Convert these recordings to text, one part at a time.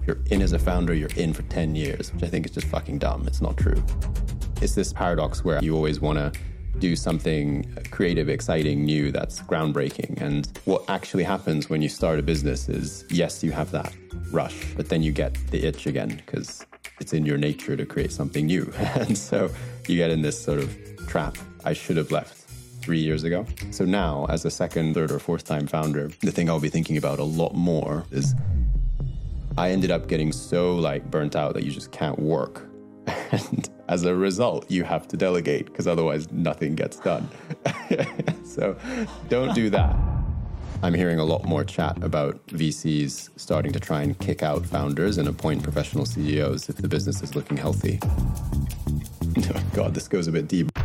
If you're in as a founder, you're in for 10 years, which I think is just fucking dumb. It's not true. It's this paradox where you always want to do something creative, exciting, new that's groundbreaking. And what actually happens when you start a business is, yes, you have that rush, but then you get the itch again because it's in your nature to create something new. And so you get in this sort of trap. I should have left 3 years ago. So now, as a second, third, or fourth time founder, the thing I'll be thinking about a lot more is I ended up getting so burnt out that you just can't work. And as a result, you have to delegate because otherwise nothing gets done. So don't do that. I'm hearing a lot more chat about VCs starting to try and kick out founders and appoint professional CEOs if the business is looking healthy. Oh God, this goes a bit deep.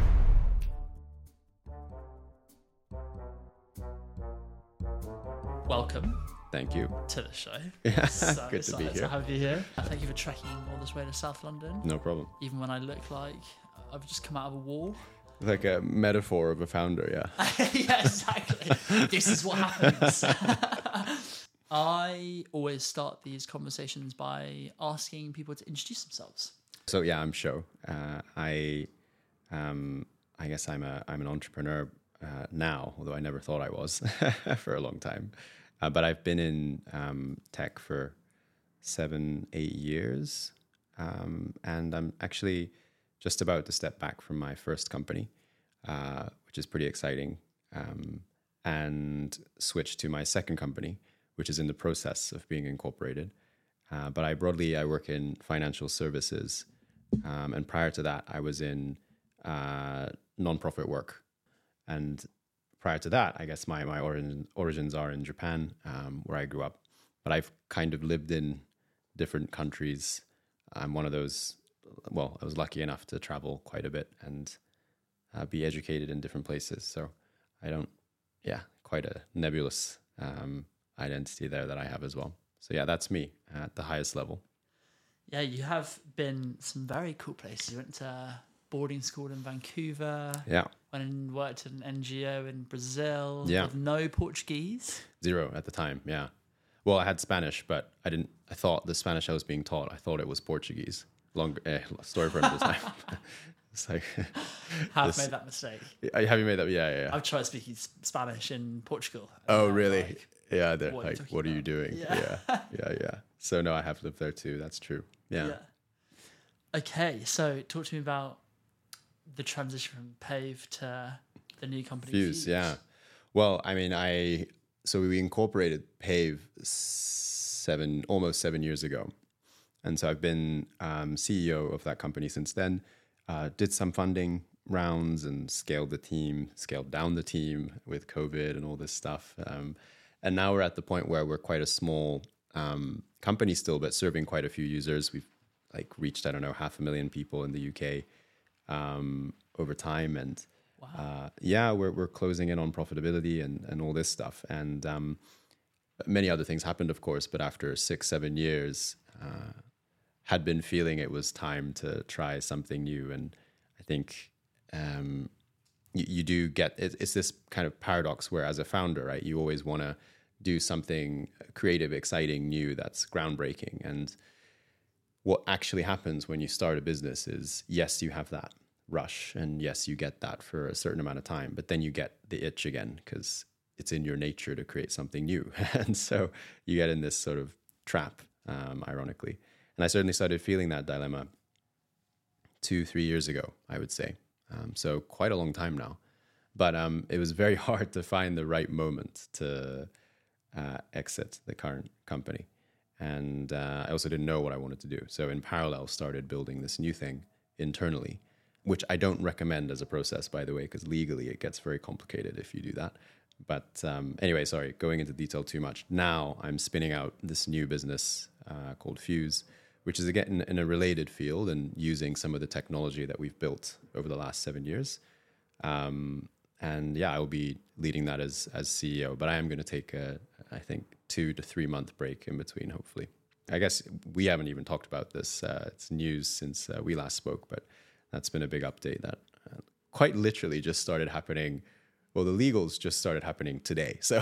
Welcome. Thank you. To the show. Yeah, So good to be here. To have you here. Thank you for trekking all this way to South London. No problem. Even when I look like I've just come out of a wall. Like a metaphor of a founder, yeah. Yeah, exactly. This is what happens. I always start these conversations by asking people to introduce themselves. So yeah, I'm Sho. I guess I'm an entrepreneur now, although I never thought I was for a long time. But I've been in tech for 7-8 years, and I'm actually just about to step back from my first company, which is pretty exciting, and switch to my second company, which is in the process of being incorporated. But I work in financial services, and prior to that, I was in nonprofit work. And prior to that, I guess my origins are in Japan, where I grew up. But I've kind of lived in different countries. I'm one of those, I was lucky enough to travel quite a bit and be educated in different places. So quite a nebulous identity there that I have as well. So yeah, that's me at the highest level. Yeah, you have been some very cool places. You went to boarding school in Vancouver. Yeah. Went and worked at an NGO in Brazil. Yeah. With no Portuguese. 0 at the time, yeah. Well, I had Spanish, but I thought the Spanish I was being taught, I thought it was Portuguese. Story for another time. It's like... Have made that mistake. Have you made that? Yeah. I've tried speaking Spanish in Portugal. Oh, really? Like, they're like, what are you doing? Yeah. Yeah. So no, I have lived there too. That's true. Yeah. Okay, so talk to me about the transition from Pave to the new company Fuse. Yeah. Well, I mean, so we incorporated Pave almost 7 years ago. And so I've been CEO of that company since then. Did some funding rounds and scaled down the team with COVID and all this stuff. And now we're at the point where we're quite a small company still, but serving quite a few users. We've reached, 500,000 people in the UK over time. And wow. We're closing in on profitability and all this stuff. And many other things happened, of course, but after 6-7 years, had been feeling it was time to try something new. And I think you do get, it's this kind of paradox where as a founder, right, you always want to do something creative, exciting, new that's groundbreaking. And what actually happens when you start a business is, yes, you have that rush, and yes, you get that for a certain amount of time, but then you get the itch again because it's in your nature to create something new. And so you get in this sort of trap, ironically. And I certainly started feeling that dilemma 2-3 years ago, I would say. So quite a long time now. But it was very hard to find the right moment to exit the current company. And I also didn't know what I wanted to do. So in parallel, started building this new thing internally, which I don't recommend as a process, by the way, because legally it gets very complicated if you do that. But anyway, sorry, going into detail too much. Now I'm spinning out this new business called Fuse, which is again in a related field and using some of the technology that we've built over the last 7 years. And yeah, I will be leading that as CEO, but I am going to take I think 2 to 3 month break in between, hopefully. I guess we haven't even talked about this. It's news since we last spoke, but that's been a big update that quite literally just started happening. Well, the legals just started happening today. So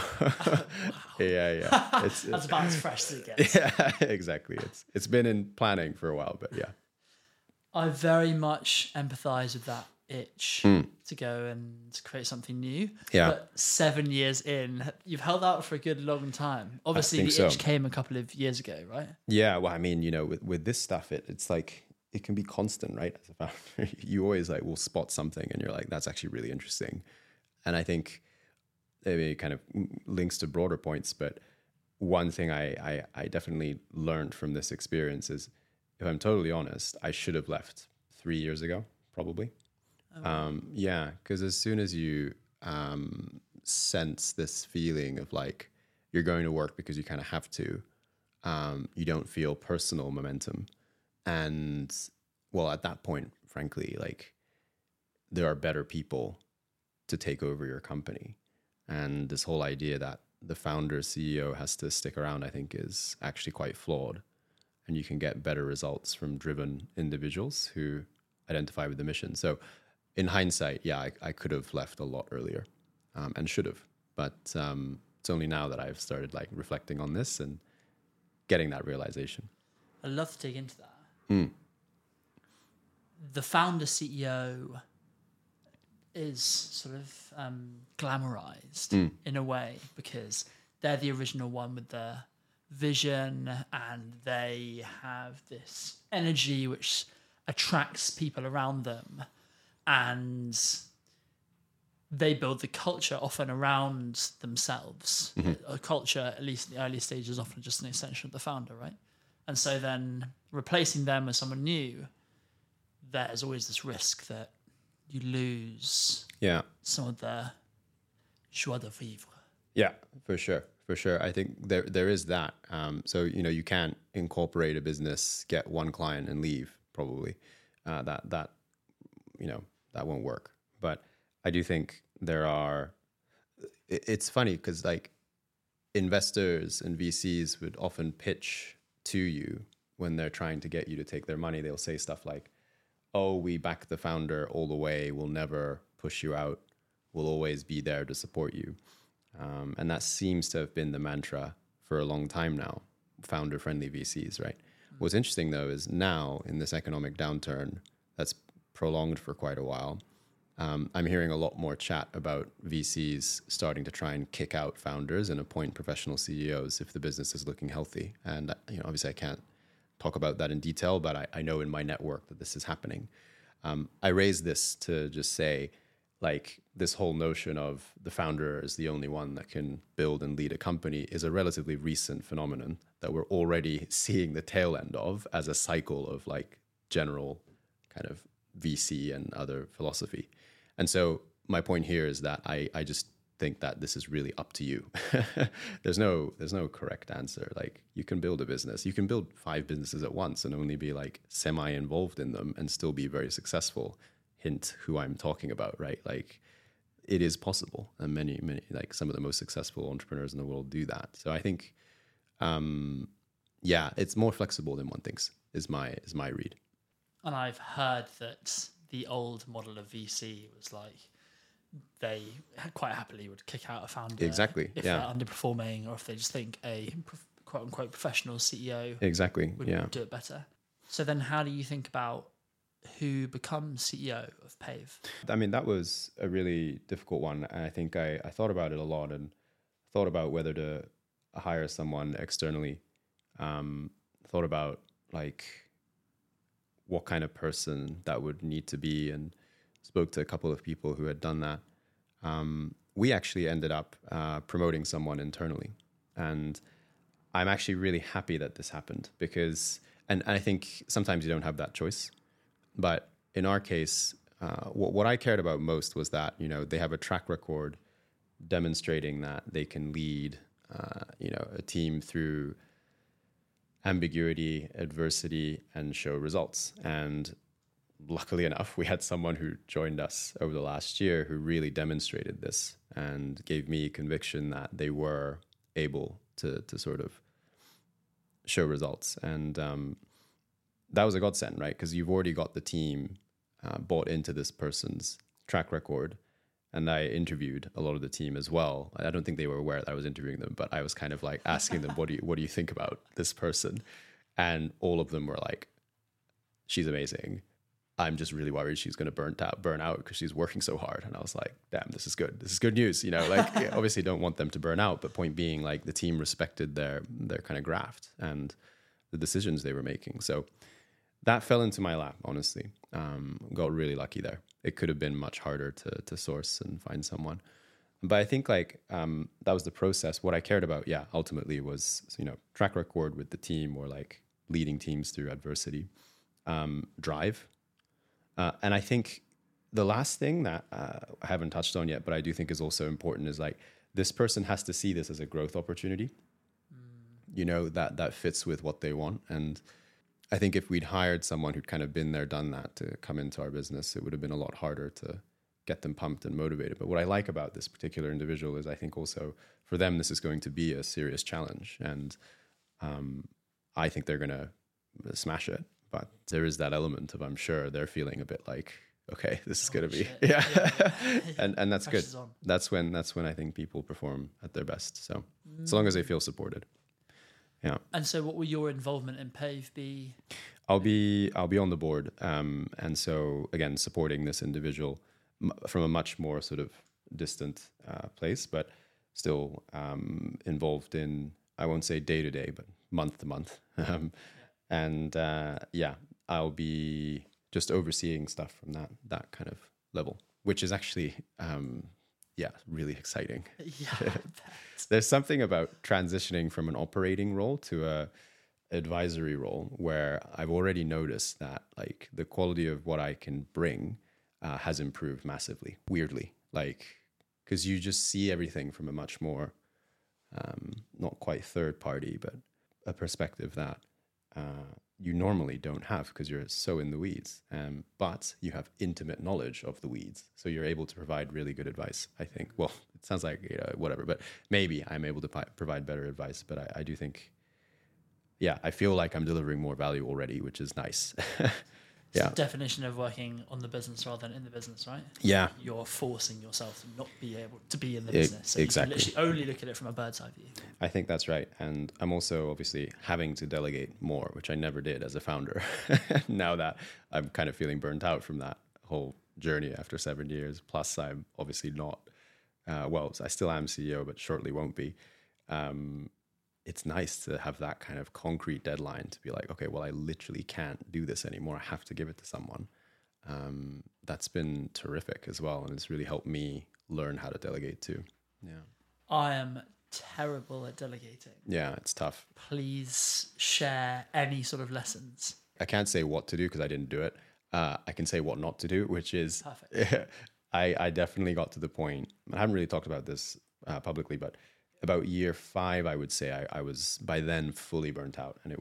yeah. That's about as fresh as it gets. Yeah, exactly. It's been in planning for a while, but yeah. I very much empathize with that itch to go and create something new. Yeah. But 7 years in, you've held out for a good long time. Obviously, the think itch so. came a couple of years ago, right? Yeah, well, I mean, with this stuff, it's like it can be constant, right? As a founder, you always like will spot something, and you're like, that's actually really interesting. And I think maybe it kind of links to broader points, but one thing I definitely learned from this experience is, if I'm totally honest, I should have left 3 years ago, probably. Yeah, because as soon as you sense this feeling of like you're going to work because you kind of have to, you don't feel personal momentum. And well, at that point, frankly, like there are better people to take over your company. And this whole idea that the founder CEO has to stick around, I think, is actually quite flawed. And you can get better results from driven individuals who identify with the mission. So in hindsight, yeah, I could have left a lot earlier and should have. But it's only now that I've started like reflecting on this and getting that realization. I'd love to dig into that. The founder CEO is sort of glamorized in a way because they're the original one with the vision, and they have this energy which attracts people around them, and they build the culture often around themselves. A culture, at least in the early stages, is often just an extension of the founder, right? And so then replacing them with someone new, there's always this risk that you lose some of the joie de vivre. Yeah, for sure. For sure. I think there is that. So, you can't incorporate a business, get one client and leave, probably. That won't work. But I do think it's funny because like investors and VCs would often pitch to you when they're trying to get you to take their money. They'll say stuff like, oh, we back the founder all the way. We'll never push you out. We'll always be there to support you. And that seems to have been the mantra for a long time now, founder-friendly VCs, right? What's interesting, though, is now in this economic downturn that's prolonged for quite a while, I'm hearing a lot more chat about VCs starting to try and kick out founders and appoint professional CEOs if the business is looking healthy. And, obviously I can't talk about that in detail, but I know in my network that this is happening. I raise this to just say, like, this whole notion of the founder is the only one that can build and lead a company is a relatively recent phenomenon that we're already seeing the tail end of as a cycle of like general kind of VC and other philosophy. And so my point here is that I just think that this is really up to you. There's no correct answer. Like, you can build a business, you can build 5 businesses at once and only be like semi-involved in them and still be very successful. Hint who I'm talking about, right? Like, it is possible, and many like some of the most successful entrepreneurs in the world do that. So I think it's more flexible than one thinks is my read. And I've heard that the old model of VC was like they quite happily would kick out a founder Exactly. if they're underperforming, or if they just think a quote unquote professional CEO would do it better. So then how do you think about who becomes CEO of Pave? I mean, that was a really difficult one. And I think I thought about it a lot and thought about whether to hire someone externally. Thought about like what kind of person that would need to be, and spoke to a couple of people who had done that. We actually ended up promoting someone internally. And I'm actually really happy that this happened because, and I think sometimes you don't have that choice. But in our case, what I cared about most was that, they have a track record demonstrating that they can lead, a team through ambiguity, adversity, and show results. And luckily enough, we had someone who joined us over the last year who really demonstrated this and gave me conviction that they were able to sort of show results. And that was a godsend, right? Because you've already got the team bought into this person's track record, And I interviewed a lot of the team as well. I don't think they were aware that I was interviewing them, but I was kind of like asking them, what do you think about this person? And all of them were like, she's amazing. I'm just really worried she's going to burn out because she's working so hard. And I was like, damn, this is good. This is good news. You know, like obviously don't want them to burn out, but point being, like, the team respected their kind of graft and the decisions they were making. So that fell into my lap, honestly. Got really lucky there. It could have been much harder to source and find someone. But I think, like, that was the process. What I cared about, ultimately was, track record with the team, or like leading teams through adversity, drive. And I think the last thing that I haven't touched on yet, but I do think is also important, is like, this person has to see this as a growth opportunity, that fits with what they want. And I think if we'd hired someone who'd kind of been there, done that, to come into our business, it would have been a lot harder to get them pumped and motivated. But what I like about this particular individual is I think also for them, this is going to be a serious challenge. And I think they're going to smash it. But there is that element of, I'm sure they're feeling a bit like, okay, this is going to be, yeah. and that's good. That's when I think people perform at their best. So as long as they feel supported. Yeah. And so what will your involvement in PAVE be? I'll be on the board. And so again, supporting this individual from a much more sort of distant place, but still involved in, I won't say day to day, but month to month. And I'll be just overseeing stuff from that kind of level, which is actually, really exciting. Yeah. There's something about transitioning from an operating role to a advisory role where I've already noticed that, like, the quality of what I can bring has improved massively, weirdly, like, because you just see everything from a much more, not quite third party, but a perspective that you normally don't have because you're so in the weeds, but you have intimate knowledge of the weeds. So you're able to provide really good advice, I think. Well, it sounds like, whatever, but maybe I'm able to provide better advice. But I do think, I feel like I'm delivering more value already, which is nice. It's the definition of working on the business rather than in the business, right? Yeah. You're forcing yourself to not be able to be in the business. So exactly. You can literally only look at it from a bird's eye view. I think that's right. And I'm also obviously having to delegate more, which I never did as a founder. Now that I'm kind of feeling burnt out from that whole journey after 7 years, plus I'm obviously not, I still am CEO, but shortly won't be. It's nice to have that kind of concrete deadline to be like, okay, well, I literally can't do this anymore. I have to give it to someone. That's been terrific as well. And it's really helped me learn how to delegate too. Yeah. I am terrible at delegating. Yeah, it's tough. Please share any sort of lessons. I can't say what to do because I didn't do it. I can say what not to do, which is, perfect. I definitely got to the point, I haven't really talked about this publicly, but about year 5, I would say I was by then fully burnt out. And it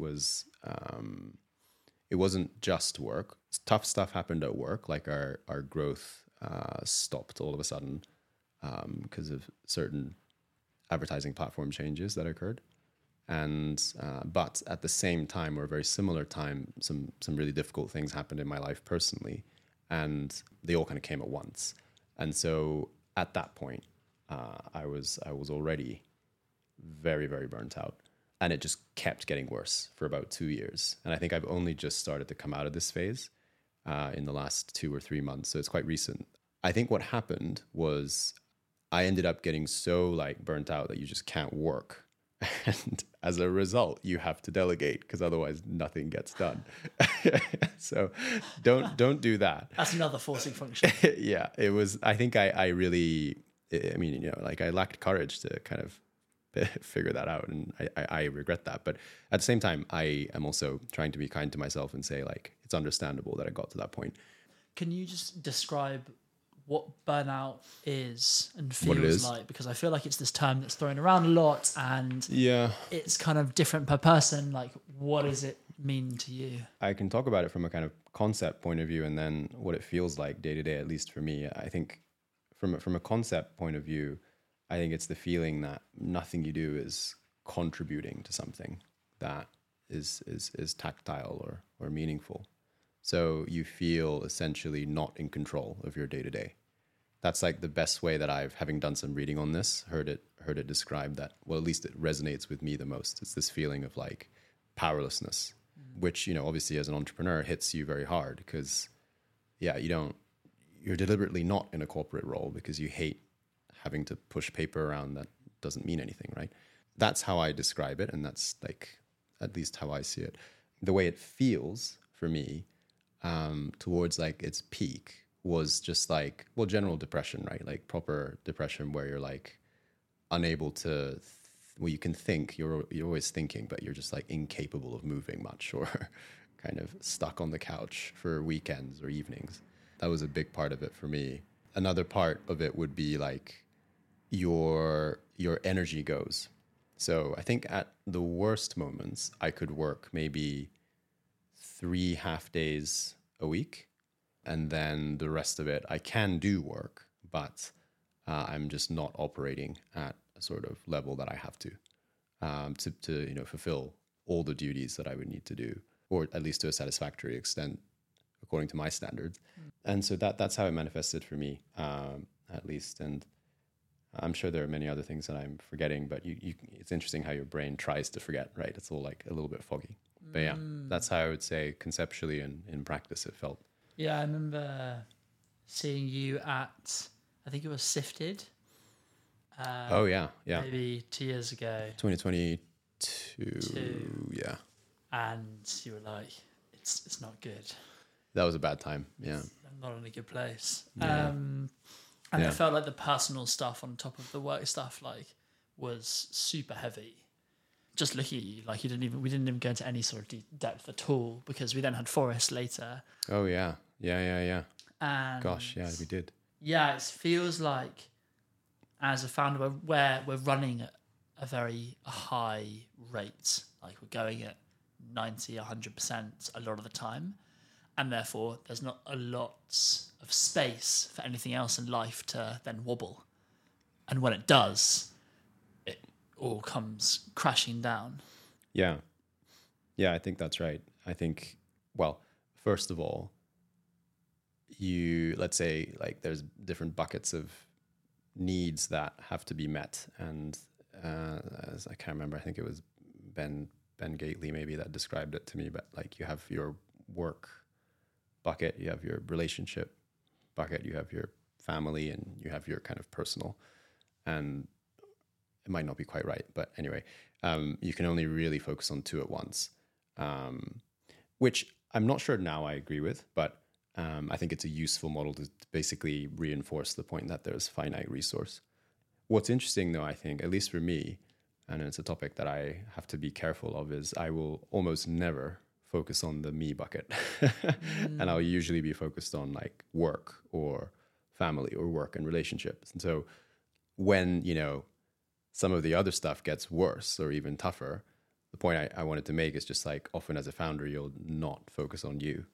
wasn't just work. Tough stuff happened at work, like our growth stopped all of a sudden because of certain advertising platform changes that occurred. And but at the same time, or a very similar time, some really difficult things happened in my life personally, and they all kind of came at once. And so at that point, I was already very, very burnt out, and it just kept getting worse for about 2 years. And I think I've only just started to come out of this phase in the last 2 or 3 months, so it's quite recent. I think what happened was I ended up getting so like burnt out that you just can't work. And as a result, you have to delegate because otherwise nothing gets done. So don't do that. That's another forcing function. Yeah, it was. I think I really, I mean, like I lacked courage to kind of figure that out, and I regret that. But at the same time, I am also trying to be kind to myself and say, like, it's understandable that I got to that point. Can you just describe what burnout is and feels like? Because I feel like it's this term that's thrown around a lot, and it's kind of different per person. Like, what does it mean to you? I can talk about it from a kind of concept point of view, and then what it feels like day to day, at least for me. I think from a concept point of view, I think it's the feeling that nothing you do is contributing to something that is tactile or meaningful. So you feel essentially not in control of your day to day. That's like the best way that I've, having done some reading on this, heard it described that, well, at least it resonates with me the most. It's this feeling of like powerlessness, which, obviously as an entrepreneur hits you very hard because, yeah, you're deliberately not in a corporate role because you hate having to push paper around that doesn't mean anything, right? That's how I describe it. And that's like, at least how I see it. The way it feels for me towards like its peak was just like, well, general depression, right? Like proper depression where you're like unable to, well, you can think, you're always thinking, but you're just like incapable of moving much or kind of stuck on the couch for weekends or evenings. That was a big part of it for me. Another part of it would be like your energy goes. So I think at the worst moments, I could work maybe 3 half days a week. And then the rest of it, I can do work, but I'm just not operating at a sort of level that I have to fulfill all the duties that I would need to do, or at least to a satisfactory extent, according to my standards. And so that's how it manifested for me, at least. And I'm sure there are many other things that I'm forgetting, but it's interesting how your brain tries to forget, right? It's all like a little bit foggy. But yeah, that's how I would say conceptually and in practice it felt. Yeah, I remember seeing you at, I think it was Sifted. Yeah. Maybe 2 years ago. 2022, yeah. And you were like, it's not good. That was a bad time, yeah. I'm not in a good place. Yeah. And Yeah. I felt like the personal stuff on top of the work stuff was super heavy. Just looking at you, we didn't even go into any sort of depth at all because we then had Forest later. Oh yeah. And gosh, yeah, we did. Yeah, it feels like as a founder we're running at a very high rate. Like we're going at 90, 100% a lot of the time. And therefore there's not a lot of space for anything else in life to then wobble. And when it does, it all comes crashing down. Yeah, I think that's right. I think, well, first of all, let's say like there's different buckets of needs that have to be met. And as I can't remember, I think it was Ben Gately maybe that described it to me, but like you have your work bucket, you have your relationship bucket, you have your family, and you have your kind of personal. And it might not be quite right, but anyway, you can only really focus on 2 at once, which I'm not sure now I agree with, but I think it's a useful model to basically reinforce the point that there's finite resource. What's interesting though, I think, at least for me, and it's a topic that I have to be careful of, is I will almost never focus on the me bucket. And I'll usually be focused on like work or family or work and relationships. And so when, some of the other stuff gets worse or even tougher, the point I wanted to make is just like often as a founder, you'll not focus on you.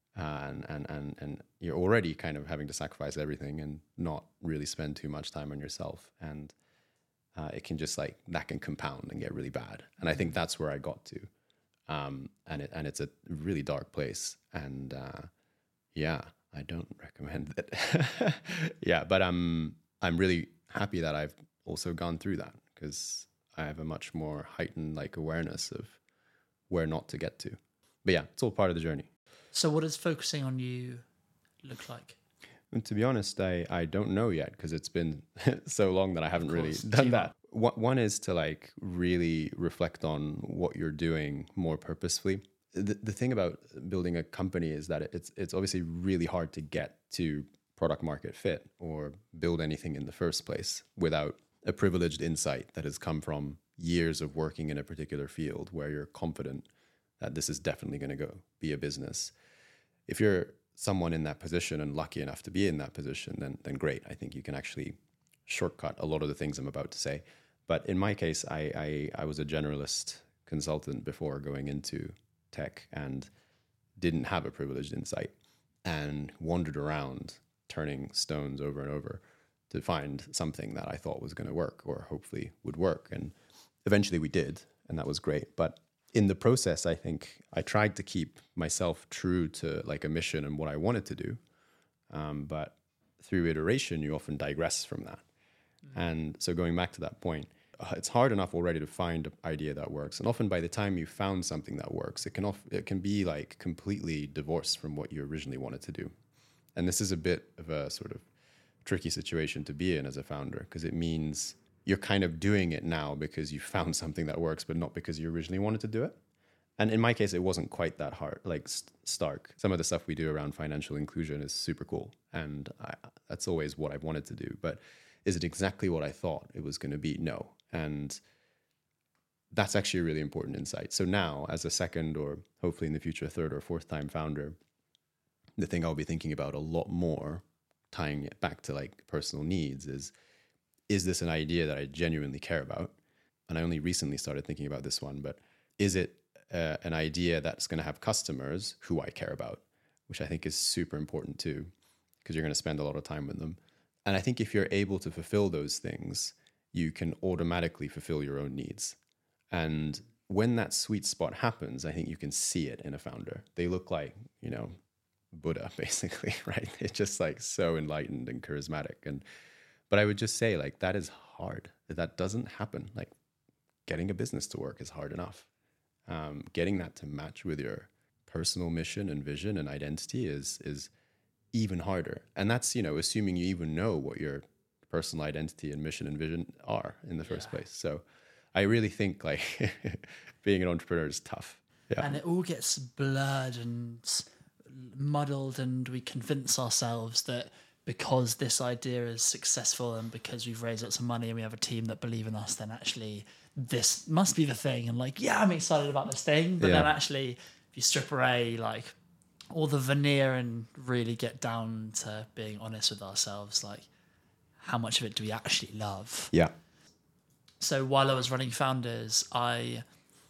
And you're already kind of having to sacrifice everything and not really spend too much time on yourself. And it can just like, that can compound and get really bad. And I think that's where I got to. And it's a really dark place. And I don't recommend it. Yeah, but I'm really happy that I've also gone through that because I have a much more heightened like awareness of where not to get to. But yeah, it's all part of the journey. So what does focusing on you look like? And to be honest, I don't know yet because it's been so long that I haven't really done that. One is to like really reflect on what you're doing more purposefully. The thing about building a company is that it's obviously really hard to get to product market fit or build anything in the first place without a privileged insight that has come from years of working in a particular field where you're confident that this is definitely going to be a business. If you're someone in that position and lucky enough to be in that position, then great. I think you can actually shortcut a lot of the things I'm about to say. But in my case, I was a generalist consultant before going into tech and didn't have a privileged insight and wandered around turning stones over and over to find something that I thought was going to work or hopefully would work. And eventually we did, and that was great. But in the process, I think I tried to keep myself true to like a mission and what I wanted to do. But through iteration, you often digress from that. And so going back to that point, it's hard enough already to find an idea that works. And often by the time you found something that works, it can be like completely divorced from what you originally wanted to do. And this is a bit of a sort of tricky situation to be in as a founder, because it means you're kind of doing it now because you found something that works, but not because you originally wanted to do it. And in my case, it wasn't quite that hard, like stark. Some of the stuff we do around financial inclusion is super cool. And that's always what I've wanted to do. But is it exactly what I thought it was going to be? No. And that's actually a really important insight. So now, as a second, or hopefully in the future, third or fourth time founder, the thing I'll be thinking about a lot more, tying it back to like personal needs, is this an idea that I genuinely care about? And I only recently started thinking about this one, but is it an idea that's going to have customers who I care about, which I think is super important too, because you're going to spend a lot of time with them. And I think if you're able to fulfill those things, you can automatically fulfill your own needs. And when that sweet spot happens, I think you can see it in a founder. They look like, Buddha, basically, right? It's just like so enlightened and charismatic. But I would just say, like, that is hard. That doesn't happen. Like, getting a business to work is hard enough. Getting that to match with your personal mission and vision and identity is even harder. And that's, assuming you even know what your personal identity and mission and vision are in the first place. So I really think like being an entrepreneur is tough. Yeah. And it all gets blurred and muddled, and we convince ourselves that because this idea is successful and because we've raised lots of money and we have a team that believe in us, then actually this must be the thing. And like, yeah, I'm excited about this thing. But then actually, if you strip away like all the veneer and really get down to being honest with ourselves, like how much of it do we actually love? Yeah. So while I was running Founders, I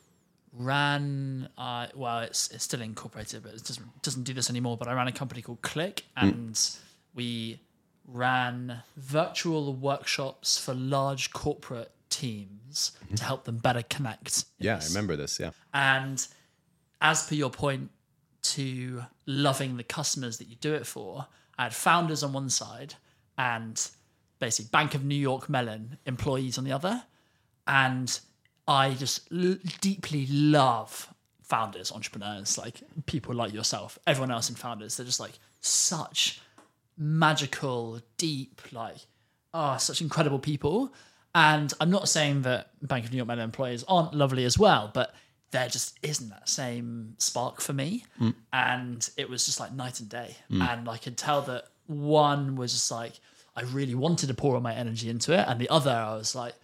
ran, it's still incorporated, but it doesn't do this anymore, but I ran a company called Click, and we ran virtual workshops for large corporate teams to help them better connect. Yeah, I remember this, yeah. And as per your point to loving the customers that you do it for, I had founders on one side and basically Bank of New York Mellon employees on the other. And I just deeply love founders, entrepreneurs, like people like yourself, everyone else in Founders. They're just like such magical, deep, such incredible people. And I'm not saying that Bank of New York Mellon employees aren't lovely as well, but there just isn't that same spark for me. And it was just like night and day. And I could tell that one was just like, I really wanted to pour all my energy into it. And the other, I was like,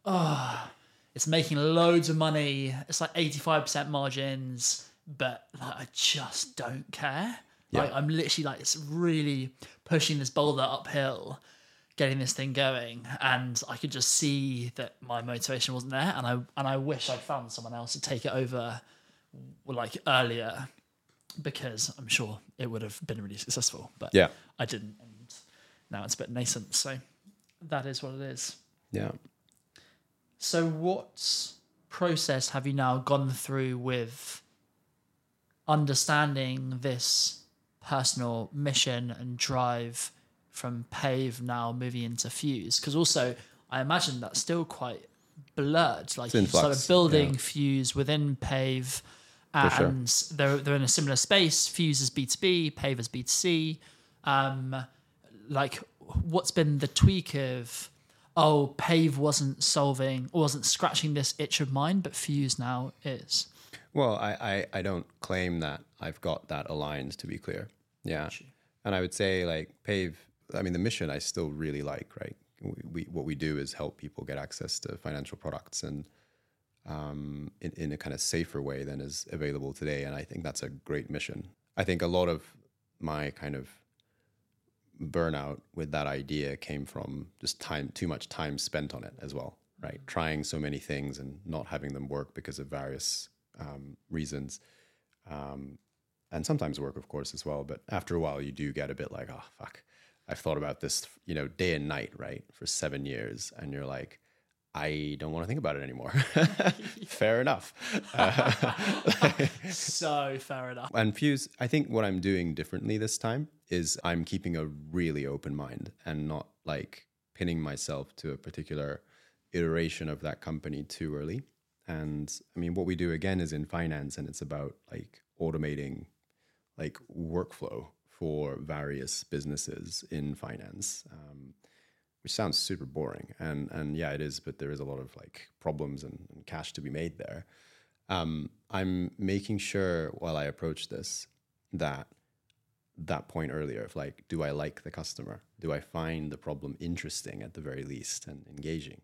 it's making loads of money. It's like 85% margins, but like, I just don't care. Yeah. Like, I'm literally like, it's really pushing this boulder uphill, getting this thing going. And I could just see that my motivation wasn't there. And I wish I'd found someone else to take it over like earlier, because I'm sure it would have been really successful, but yeah, I didn't. And now it's a bit nascent. So that is what it is. Yeah. So what process have you now gone through with understanding this personal mission and drive from Pave now moving into Fuse? Because also I imagine that's still quite blurred. Like you started building Fuse within Pave, and they're in a similar space. Fuse is B2B, Pave is B2C. Like what's been the tweak of, Pave wasn't scratching this itch of mine, but Fuse now is? Well, I don't claim that I've got that aligned, to be clear. Yeah. And I would say like Pave, I mean, the mission I still really like, right? What we do is help people get access to financial products and in a kind of safer way than is available today. And I think that's a great mission. I think a lot of my kind of burnout with that idea came from just too much time spent on it as well, right? Trying so many things and not having them work because of various reasons. And sometimes work, of course, as well. But after a while, you do get a bit like, oh, fuck, I've thought about this, day and night, right? For 7 years. And you're like, I don't want to think about it anymore. Fair enough. So fair enough. And Fuse, I think what I'm doing differently this time is I'm keeping a really open mind and not like pinning myself to a particular iteration of that company too early. And I mean, what we do again is in finance, and it's about like automating like workflow for various businesses in finance. Which sounds super boring, and yeah, it is. But there is a lot of like problems and cash to be made there. I'm making sure while I approach this that point earlier of like, do I like the customer? Do I find the problem interesting at the very least and engaging?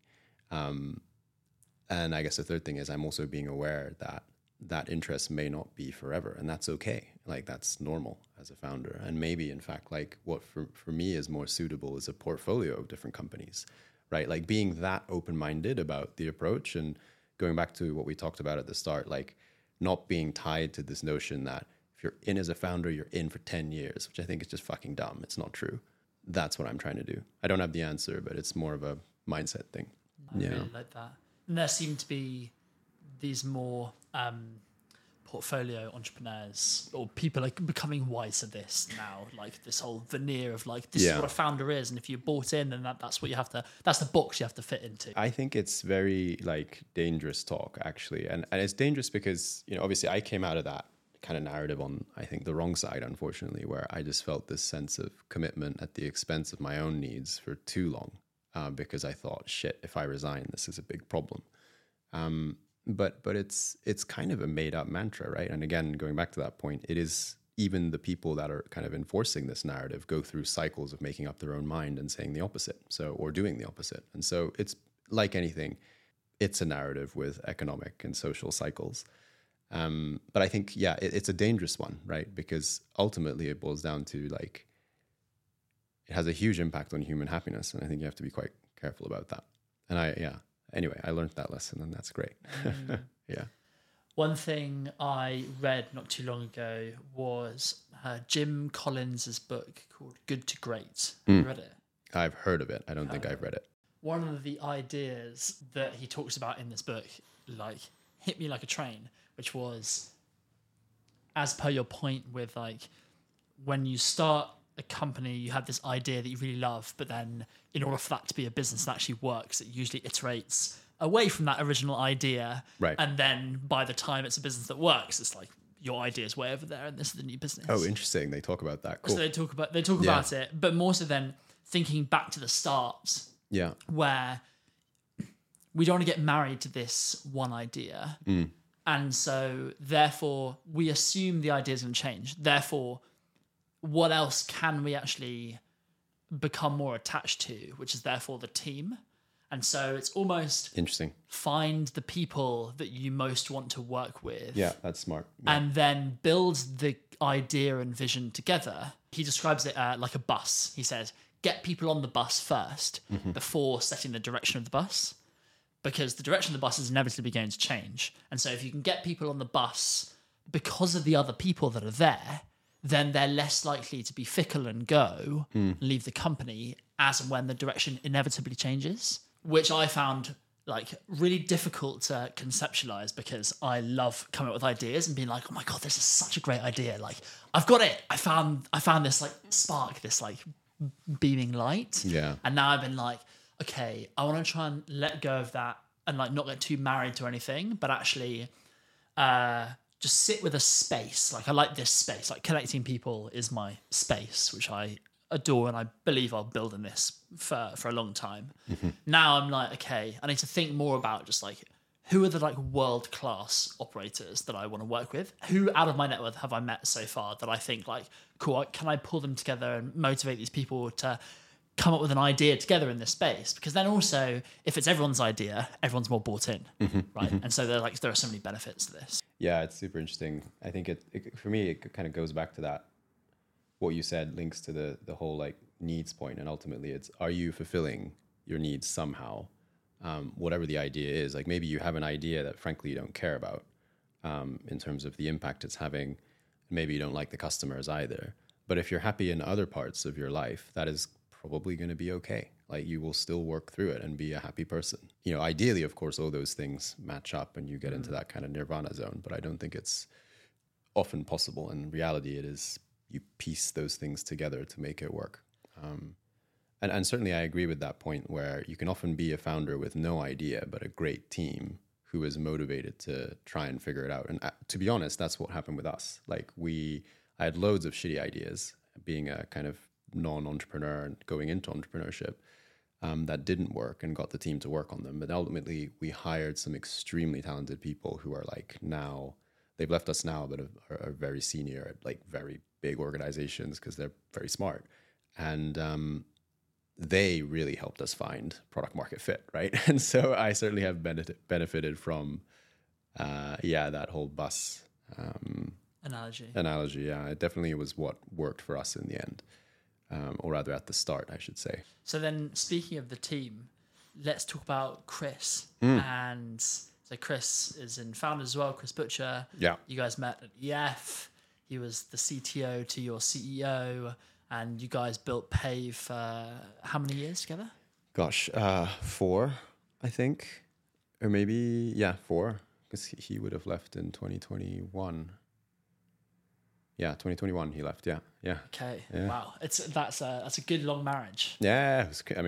And I guess the third thing is I'm also being aware that that interest may not be forever, and that's okay. Like that's normal as a founder. And maybe in fact, like what for me is more suitable is a portfolio of different companies, right? Like being that open-minded about the approach, and going back to what we talked about at the start, like not being tied to this notion that if you're in as a founder, you're in for 10 years, which I think is just fucking dumb. It's not true. That's what I'm trying to do. I don't have the answer, but it's more of a mindset thing. I really like that. And there seem to be these more portfolio entrepreneurs or people like becoming wise to this now, like this whole veneer of like, this is what a founder is. And if you're bought in, then that's what you have to, that's the box you have to fit into. I think it's very like dangerous talk actually. And it's dangerous because, you know, obviously I came out of that kind of narrative on, I think, the wrong side, unfortunately, where I just felt this sense of commitment at the expense of my own needs for too long, because I thought, shit, if I resign, this is a big problem. But it's kind of a made up mantra, right? And again, going back to that point, it is even the people that are kind of enforcing this narrative go through cycles of making up their own mind and saying the opposite, or doing the opposite. And so it's like anything, it's a narrative with economic and social cycles. But I think, it's a dangerous one, right? Because ultimately it boils down to like, it has a huge impact on human happiness. And I think you have to be quite careful about that. And anyway, I learned that lesson, and that's great. Yeah. One thing I read not too long ago was Jim Collins' book called Good to Great. Have you read it? I've heard of it. I don't think I've read it. One of the ideas that he talks about in this book, like, hit me like a train, which was, as per your point with like, when you start a company, you have this idea that you really love, but then in order for that to be a business that actually works, it usually iterates away from that original idea. Right. And then by the time it's a business that works, it's like your idea is way over there and this is the new business. Oh, interesting. They talk about that. Cool. So they talk about it, but more so than thinking back to the start. Yeah. Where we don't want to get married to this one idea. And so therefore we assume the idea is going to change. Therefore, what else can we actually become more attached to, which is therefore the team. And so it's almost interesting. Find the people that you most want to work with. Yeah, that's smart. Yeah. And then build the idea and vision together. He describes it like a bus. He says, get people on the bus first before setting the direction of the bus, because the direction of the bus is inevitably going to change. And so if you can get people on the bus because of the other people that are there, then they're less likely to be fickle and go and leave the company as and when the direction inevitably changes, which I found like really difficult to conceptualize, because I love coming up with ideas and being like, oh my God, this is such a great idea. Like, I've got it. I found this like spark, this like beaming light. Yeah. And now I've been like, okay, I want to try and let go of that and like not get too married to anything, but actually just sit with a space. Like, I like this space. Like, connecting people is my space, which I adore, and I believe I'll build in this for a long time. Now I'm like, okay, I need to think more about just like, who are the like world-class operators that I want to work with? Who out of my network have I met so far that I think like, cool, can I pull them together and motivate these people to come up with an idea together in this space? Because then also, if it's everyone's idea, everyone's more bought in, right? And so there are so many benefits to this. Yeah, it's super interesting. I think it for me, it kind of goes back to that. What you said links to the whole like needs point, and ultimately it's, are you fulfilling your needs somehow? Whatever the idea is, like maybe you have an idea that frankly you don't care about in terms of the impact it's having. Maybe you don't like the customers either. But if you're happy in other parts of your life, that is probably going to be okay. Like you will still work through it and be a happy person. You know, ideally, of course, all those things match up and you get into that kind of nirvana zone, but I don't think it's often possible. In reality, it is, you piece those things together to make it work. And certainly I agree with that point where you can often be a founder with no idea, but a great team who is motivated to try and figure it out. And to be honest, that's what happened with us. Like I had loads of shitty ideas being a kind of non-entrepreneur and going into entrepreneurship that didn't work, and got the team to work on them. But ultimately we hired some extremely talented people who are like now, they've left us now, but are very senior at like very big organizations because they're very smart. And they really helped us find product market fit, right? And so I certainly have benefited from, that whole bus analogy. Yeah, it definitely was what worked for us in the end, or rather at the start, I should say. So then, speaking of the team, let's talk about Chris. And so Chris is in Founders as well, Chris Butcher. Yeah. You guys met at EF. He was the CTO to your CEO. And you guys built Pave for how many years together? Gosh, 4, I think. Or maybe, 4. Because he would have left in 2021. Yeah, 2021 he left, yeah. Okay, yeah. Wow. That's a good long marriage. Yeah,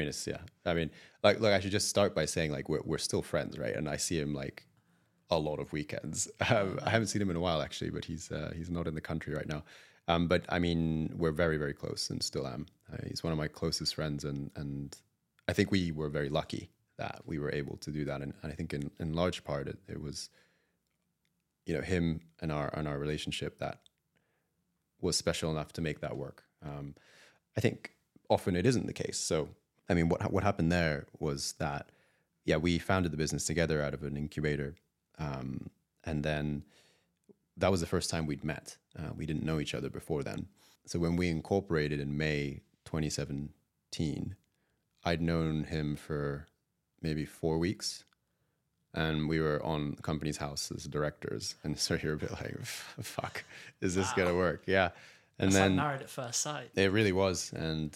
like I should just start by saying like we're still friends, right? And I see him like a lot of weekends. I haven't seen him in a while actually, but he's not in the country right now. But I mean, we're very, very close and still am. He's one of my closest friends. And I think we were very lucky that we were able to do that. And I think in large part, it was, you know, him and our relationship that was special enough to make that work. I think often it isn't the case. So, I mean, what happened there was that, we founded the business together out of an incubator. And then that was the first time we'd met. We didn't know each other before then. So when we incorporated in May 2017, I'd known him for maybe 4 weeks, and we were on the company's house as directors. And so you're a bit like, fuck, is this going to work? Yeah. And It's then like Married at First Sight. It really was. And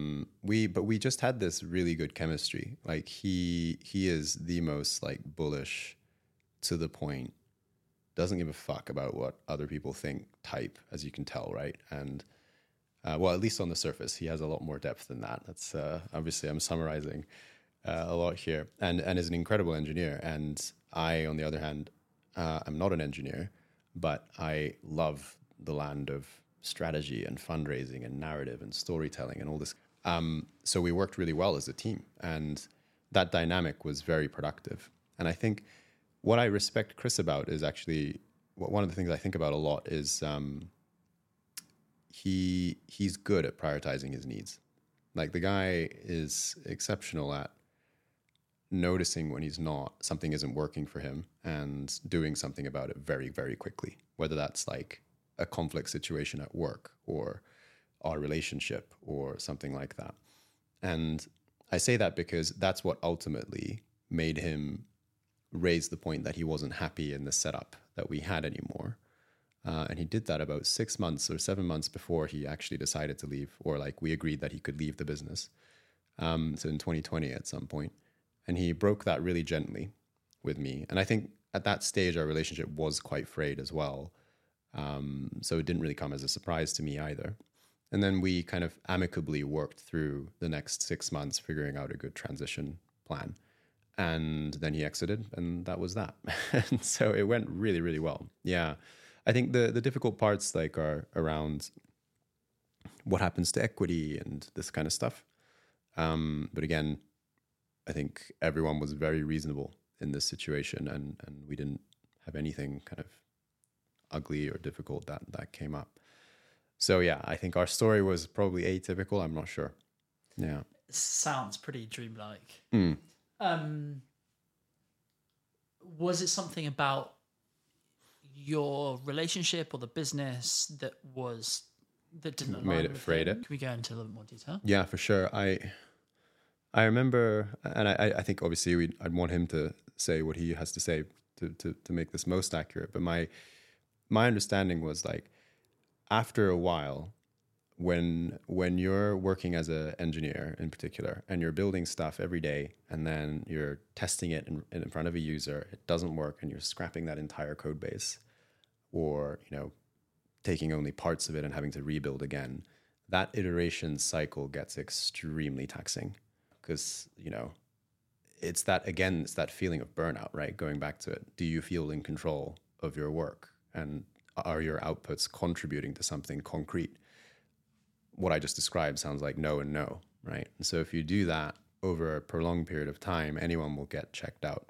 we just had this really good chemistry. Like he is the most like bullish, to the point, doesn't give a fuck about what other people think type, as you can tell, right? And well, at least on the surface, he has a lot more depth than that. That's obviously I'm summarizing a lot here, and is an incredible engineer. And I, on the other hand, I'm not an engineer, but I love the land of strategy and fundraising and narrative and storytelling and all this. So we worked really well as a team, and that dynamic was very productive. And I think what I respect Chris about is actually, one of the things I think about a lot is he's good at prioritizing his needs. Like the guy is exceptional at noticing when something isn't working for him and doing something about it very, very quickly, whether that's like a conflict situation at work or our relationship or something like that. And I say that because that's what ultimately made him raise the point that he wasn't happy in the setup that we had anymore. And he did that about 6 months or 7 months before he actually decided to leave, or like we agreed that he could leave the business. So in 2020 at some point. And he broke that really gently with me. And I think at that stage, our relationship was quite frayed as well. So it didn't really come as a surprise to me either. And then we kind of amicably worked through the next 6 months, figuring out a good transition plan. And then he exited, and that was that. And so it went really, really well. Yeah. I think the difficult parts like are around what happens to equity and this kind of stuff. But again, I think everyone was very reasonable in this situation, and we didn't have anything kind of ugly or difficult that came up. So yeah, I think our story was probably atypical. I'm not sure. Yeah. Sounds pretty dreamlike. Was it something about your relationship or the business that didn't align made it with frayed him? it? Can we go into a little bit more detail? Yeah, for sure. I remember, and I think obviously I'd want him to say what he has to say to make this most accurate. But my understanding was like, after a while, when you're working as an engineer in particular, and you're building stuff every day, and then you're testing it in front of a user, it doesn't work, and you're scrapping that entire code base, or taking only parts of it and having to rebuild again, that iteration cycle gets extremely taxing, because it's that feeling of burnout, right? Going back to it, do you feel in control of your work, and are your outputs contributing to something concrete? What I just described sounds like no and no, right? And so if you do that over a prolonged period of time, anyone will get checked out.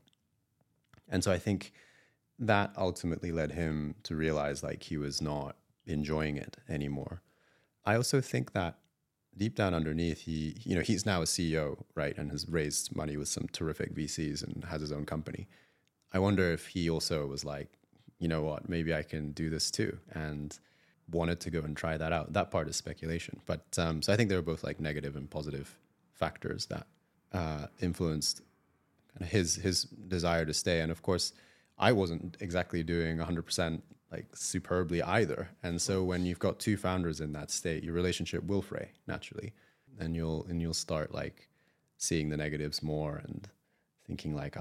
And so I think that ultimately led him to realize like he was not enjoying it anymore. I also think that deep down underneath, he's now a CEO, right? And has raised money with some terrific VCs and has his own company. I wonder if he also was like, you know what, maybe I can do this too, and wanted to go and try that out. That part is speculation. But so I think there were both like negative and positive factors that influenced kind of his desire to stay. And of course, I wasn't exactly doing 100% like superbly either. And so when you've got two founders in that state, your relationship will fray naturally, and you'll start like seeing the negatives more and thinking like,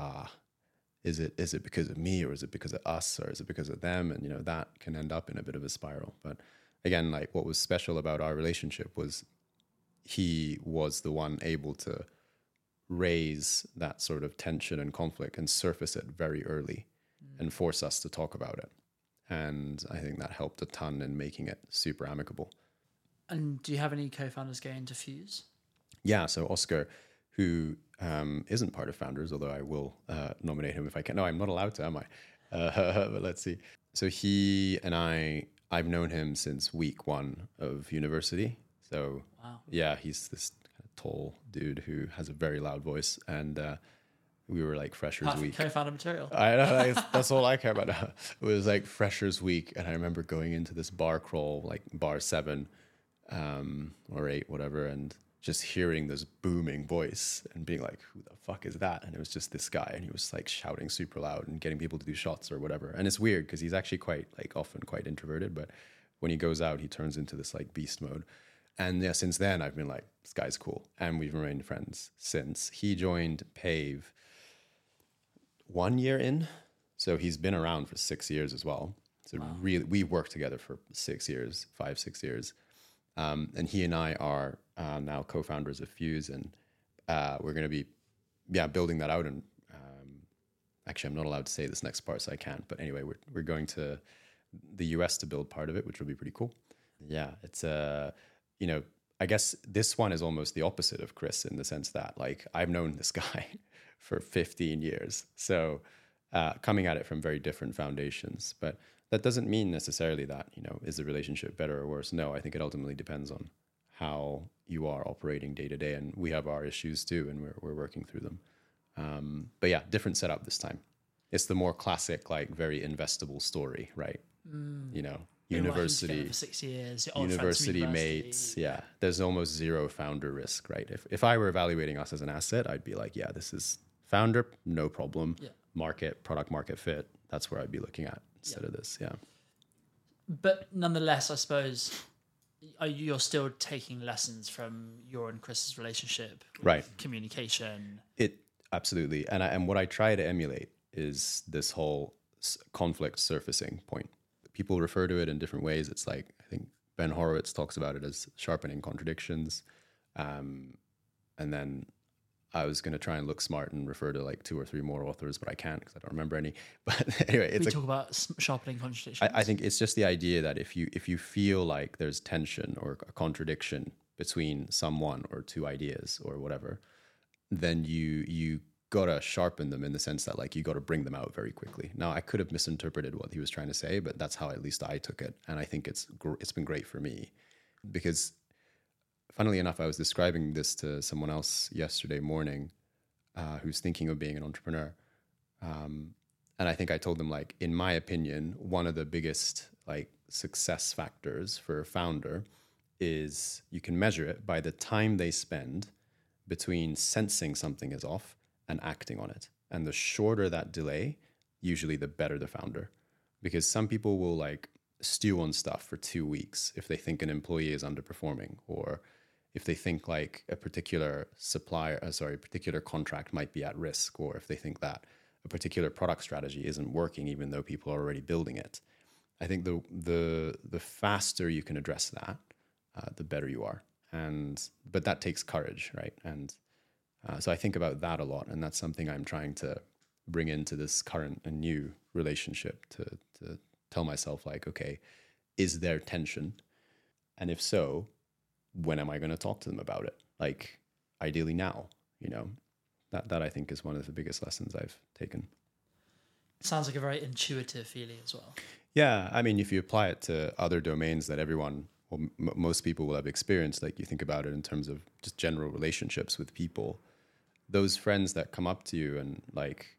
is it because of me, or is it because of us, or is it because of them? And that can end up in a bit of a spiral. But again, like what was special about our relationship was he was the one able to raise that sort of tension and conflict and surface it very early and force us to talk about it. And I think that helped a ton in making it super amicable. And do you have any co-founders going to Fuse? Yeah, so Oscar, who isn't part of Founders, although I will nominate him if I can. No, I'm not allowed to, am I? But let's see. So he and I've known him since week one of university. So wow. Yeah, he's this kind of tall dude who has a very loud voice, and we were like Freshers Week. Co-founder material. I know, that's all I care about. It was like Freshers Week, and I remember going into this bar crawl, like bar 7 or 8, whatever, and just hearing this booming voice and being like, who the fuck is that? And it was just this guy, and he was like shouting super loud and getting people to do shots or whatever. And it's weird because he's actually often quite introverted, but when he goes out, he turns into this like beast mode. And yeah, since then I've been like, this guy's cool. And we've remained friends since. He joined Pave 1 year in. So he's been around for 6 years as well. So wow. Really, we worked together for 6 years, 5-6 years. And he and I are now co-founders of Fuse, and we're going to be, building that out. And actually, I'm not allowed to say this next part, so I can't. But anyway, we're going to the US to build part of it, which will be pretty cool. Yeah, it's I guess this one is almost the opposite of Chris in the sense that like I've known this guy for 15 years, so coming at it from very different foundations, but. That doesn't mean necessarily that, is the relationship better or worse? No, I think it ultimately depends on how you are operating day to day. And we have our issues too, and we're working through them. But yeah, different setup this time. It's the more classic, like very investable story, right? University for 6 years, university mates. Yeah, there's almost zero founder risk, right? If I were evaluating us as an asset, I'd be like, yeah, this is founder, no problem. Yeah. Product market fit. That's where I'd be looking at. Instead of this, yeah. But nonetheless, I suppose you're still taking lessons from your and Chris's relationship, right? Communication. It absolutely, and what I try to emulate is this whole conflict surfacing point. People refer to it in different ways. It's like I think Ben Horowitz talks about it as sharpening contradictions, and then. I was going to try and look smart and refer to like 2 or 3 more authors, but I can't because I don't remember any. But anyway, talk about sharpening contradictions. I think it's just the idea that if you feel like there's tension or a contradiction between someone or 2 ideas or whatever, then you gotta sharpen them in the sense that like you gotta bring them out very quickly. Now I could have misinterpreted what he was trying to say, but that's how at least I took it, and I think it's been great for me because. Funnily enough, I was describing this to someone else yesterday morning who's thinking of being an entrepreneur. And I think I told them, like, in my opinion, one of the biggest like success factors for a founder is you can measure it by the time they spend between sensing something is off and acting on it. And the shorter that delay, usually the better the founder. Because some people will like stew on stuff for 2 weeks if they think an employee is underperforming, or if they think like a particular particular contract might be at risk, or if they think that a particular product strategy isn't working even though people are already building it. I think the faster you can address that, the better you are. But that takes courage, right? And so I think about that a lot, and that's something I'm trying to bring into this current and new relationship to tell myself, like, okay, is there tension? And if so, when am I going to talk to them about it? Like, ideally now, that I think is one of the biggest lessons I've taken. Sounds like a very intuitive feeling as well. Yeah. I mean, if you apply it to other domains that most people will have experienced, like you think about it in terms of just general relationships with people, those friends that come up to you and like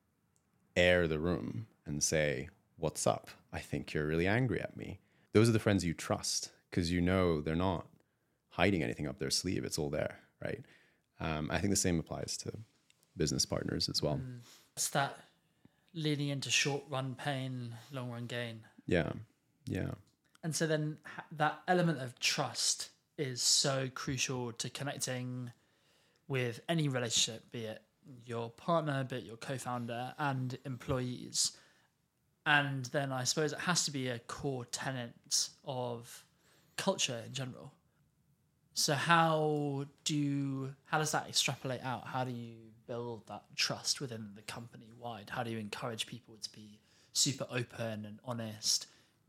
air the room and say, "What's up? I think you're really angry at me." Those are the friends you trust, because they're not hiding anything up their sleeve. It's all there, right? I think the same applies to business partners as well. It's that leading into short run pain, long run gain. Yeah. And so then that element of trust is so crucial to connecting with any relationship, be it your partner, be it your co-founder and employees. And then I suppose it has to be a core tenet of culture in general. So how does that extrapolate out? How do you build that trust within the company wide? How do you encourage people to be super open and honest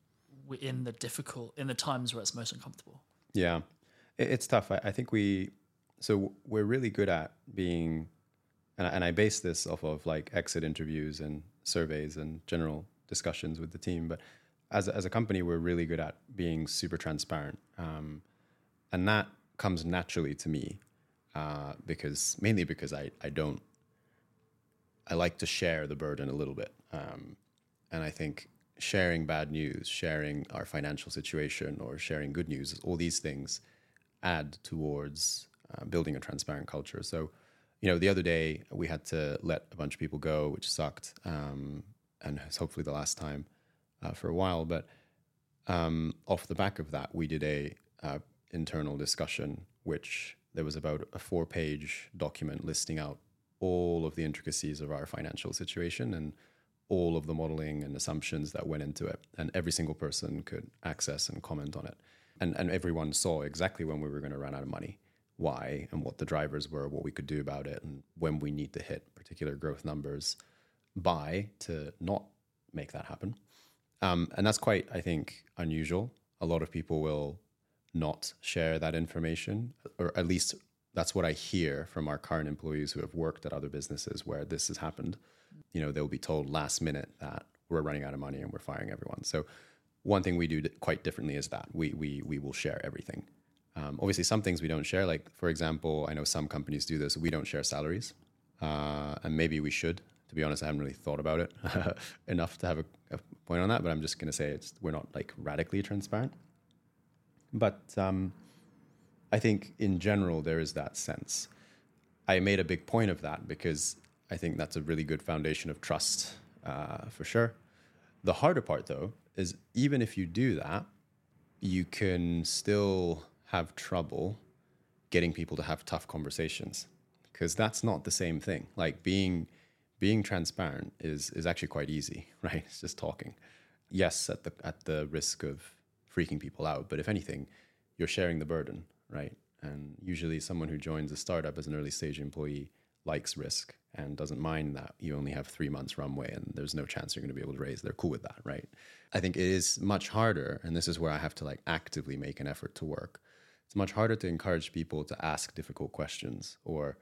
in the times where it's most uncomfortable? Yeah, it's tough. I think we're really good at being, and I base this off of like exit interviews and surveys and general discussions with the team. But as a company, we're really good at being super transparent. And that comes naturally to me because I like to share the burden a little bit. And I think sharing bad news, sharing our financial situation, or sharing good news, all these things add towards building a transparent culture. So, the other day we had to let a bunch of people go, which sucked. And it's hopefully the last time for a while. But off the back of that, we did a internal discussion, which there was about a 4-page document listing out all of the intricacies of our financial situation and all of the modeling and assumptions that went into it. And every single person could access and comment on it. And everyone saw exactly when we were going to run out of money, why, and what the drivers were, what we could do about it, and when we need to hit particular growth numbers by to not make that happen. And that's quite, I think, unusual. A lot of people will not share that information, or at least that's what I hear from our current employees who have worked at other businesses where this has happened. They'll be told last minute that we're running out of money and we're firing everyone. So one thing we do quite differently is that we will share everything. Obviously, some things we don't share. Like, for example, I know some companies do this. We don't share salaries, and maybe we should. To be honest, I haven't really thought about it enough to have a point on that. But I'm just going to say we're not like radically transparent. But I think in general, there is that sense. I made a big point of that because I think that's a really good foundation of trust, for sure. The harder part, though, is even if you do that, you can still have trouble getting people to have tough conversations, because that's not the same thing. Like being transparent is actually quite easy, right? It's just talking. Yes, at the risk of freaking people out, but if anything, you're sharing the burden, right? And usually someone who joins a startup as an early stage employee likes risk and doesn't mind that you only have 3 months runway and there's no chance you're going to be able to raise. They're cool with that, right? I think it is much harder, and this is where I have to like actively make an effort to work. It's much harder to encourage people to ask difficult questions or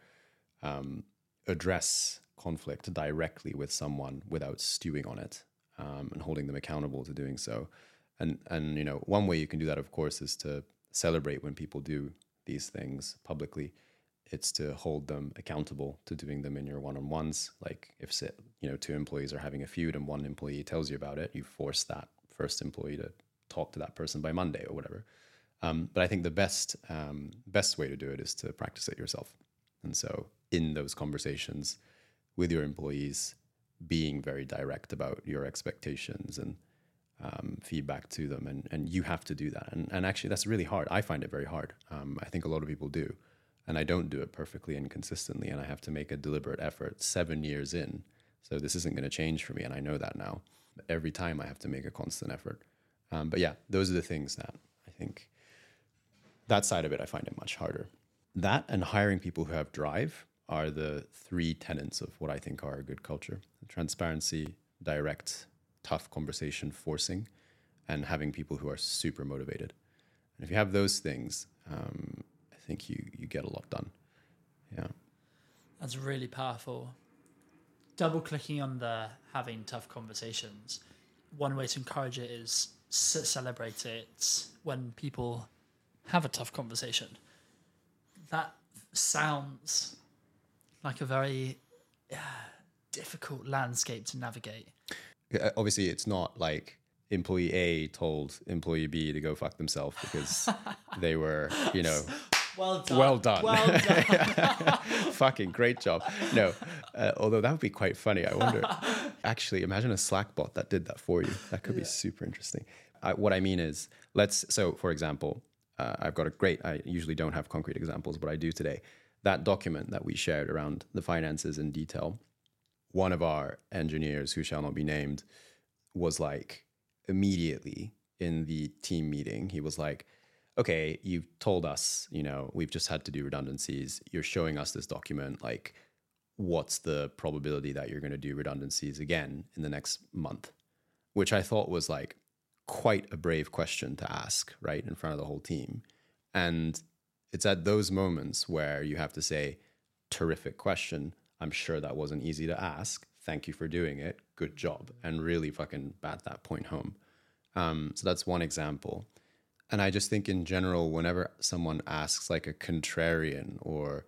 address conflict directly with someone without stewing on it, and holding them accountable to doing so. And one way you can do that, of course, is to celebrate when people do these things publicly. It's to hold them accountable to doing them in your one-on-ones. Like if 2 employees are having a feud and one employee tells you about it, you force that first employee to talk to that person by Monday or whatever. But I think the best way to do it is to practice it yourself. And so in those conversations with your employees, being very direct about your expectations and feedback to them, and you have to do that. And actually, that's really hard. I find it very hard. I think a lot of people do, and I don't do it perfectly and consistently, and I have to make a deliberate effort 7 years in. So this isn't going to change for me, and I know that now. Every time I have to make a constant effort. But yeah, those are the things that I think, that side of it, I find it much harder. That and hiring people who have drive are the 3 tenets of what I think are a good culture: transparency, direct, tough conversation forcing, and having people who are super motivated. And if you have those things, I think you get a lot done. Yeah. That's really powerful. Double clicking on the having tough conversations, one way to encourage it is celebrate it when people have a tough conversation. That sounds like a very difficult landscape to navigate. Obviously, it's not like employee A told employee B to go fuck themselves because they were, Well done. well done. Well done. Fucking great job. No, although that would be quite funny. I wonder, actually, imagine a Slack bot that did that for you. That could be super interesting. What I mean is, so for example, I've got I usually don't have concrete examples, but I do today. That document that we shared around the finances in detail, one of our engineers, who shall not be named, was like, immediately in the team meeting, he was like, okay, you've told us, we've just had to do redundancies. You're showing us this document. Like, what's the probability that you're going to do redundancies again in the next month? Which I thought was like quite a brave question to ask, right, in front of the whole team. And it's at those moments where you have to say, terrific question. I'm sure that wasn't easy to ask. Thank you for doing it. Good job. And really fucking bat that point home. So that's one example. And I just think in general, whenever someone asks like a contrarian or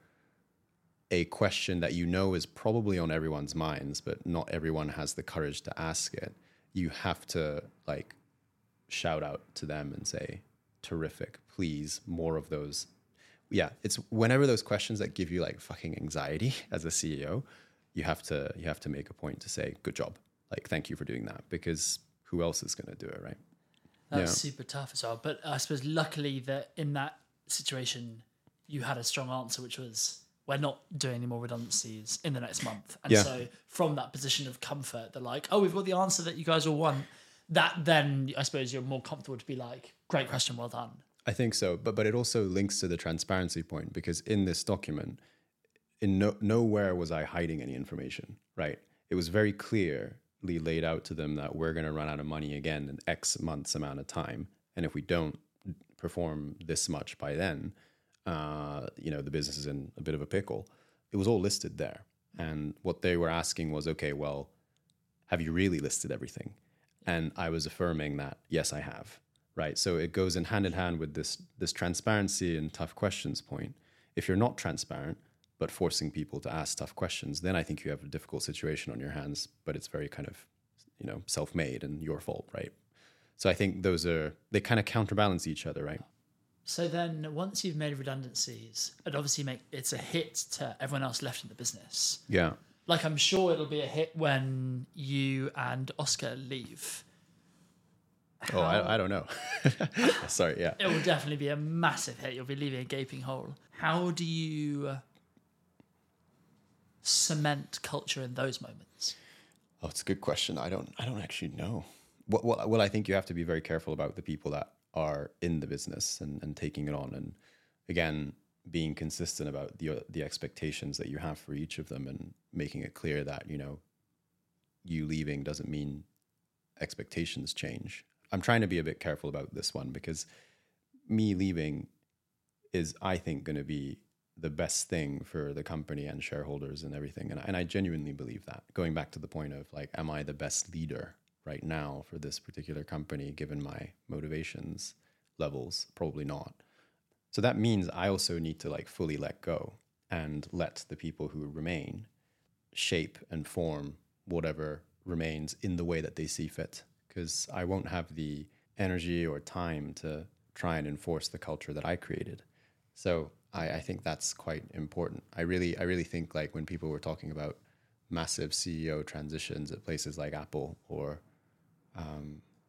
a question that is probably on everyone's minds, but not everyone has the courage to ask it, you have to like shout out to them and say, terrific, please, more of those. Yeah, it's whenever those questions that give you like fucking anxiety as a CEO, you have to make a point to say, good job. Like, thank you for doing that, because who else is going to do it, right? That's super tough as well. But I suppose luckily that in that situation, you had a strong answer, which was, we're not doing any more redundancies in the next month. And so from that position of comfort, they're like, oh, we've got the answer that you guys all want. That then, I suppose you're more comfortable to be like, great question, well done. I think so. But it also links to the transparency point, because in this document, nowhere was I hiding any information, right? It was very clearly laid out to them that we're going to run out of money again in X months amount of time. And if we don't perform this much by then, the business is in a bit of a pickle. It was all listed there. And what they were asking was, okay, well, have you really listed everything? And I was affirming that, yes, I have, right? So it goes in hand with this transparency and tough questions point. If you're not transparent, but forcing people to ask tough questions, then I think you have a difficult situation on your hands, but it's very kind of, self-made and your fault, right? So I think they kind of counterbalance each other, right? So then once you've made redundancies, it obviously it's a hit to everyone else left in the business. Yeah. Like, I'm sure it'll be a hit when you and Oscar leave. I don't know. Sorry, yeah. It will definitely be a massive hit. You'll be leaving a gaping hole. How do you cement culture in those moments? Oh, it's a good question. I don't actually know. Well, I think you have to be very careful about the people that are in the business and taking it on. And again, being consistent about the expectations that you have for each of them, and making it clear that, you leaving doesn't mean expectations change. I'm trying to be a bit careful about this one, because me leaving is, I think, going to be the best thing for the company and shareholders and everything. And I genuinely believe that. Going back to the point of like, am I the best leader right now for this particular company, given my motivations levels? Probably not. So that means I also need to like fully let go and let the people who remain shape and form whatever remains in the way that they see fit. Because I won't have the energy or time to try and enforce the culture that I created. So I think that's quite important. I really think, like, when people were talking about massive CEO transitions at places like Apple or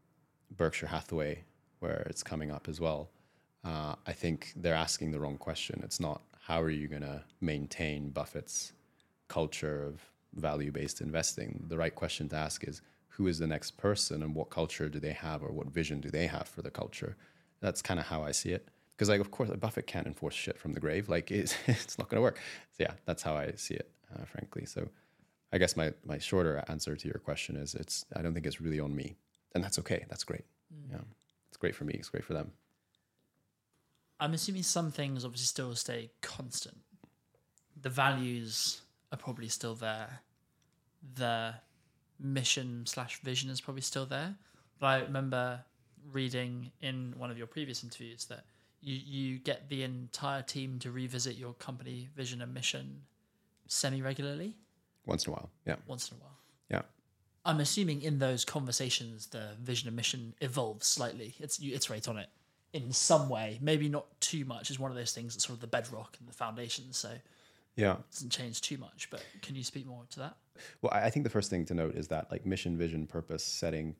Berkshire Hathaway, where it's coming up as well, I think they're asking the wrong question. It's not how are you going to maintain Buffett's culture of value-based investing. The right question to ask is who is the next person and what culture do they have or what vision do they have for the culture? That's kind of how I see it. Because of course, Buffett can't enforce shit from the grave. It's not going to work. So yeah, that's how I see it, frankly. So I guess my shorter answer to your question is I don't think it's really on me. And that's okay. That's great. Yeah, it's great for me. It's great for them. I'm assuming some things obviously still stay constant. The values are probably still there. The mission/vision is probably still there. But I remember reading in one of your previous interviews that you get the entire team to revisit your company vision and mission semi-regularly. Once in a while, yeah. Once in a while. Yeah. I'm assuming in those conversations, the vision and mission evolves slightly. You iterate on it in some way, maybe not too much. It's one of those things that's sort of the bedrock and the foundation. So yeah, it doesn't change too much. But can you speak more to that? Well, I think the first thing to note is that mission, vision, purpose setting,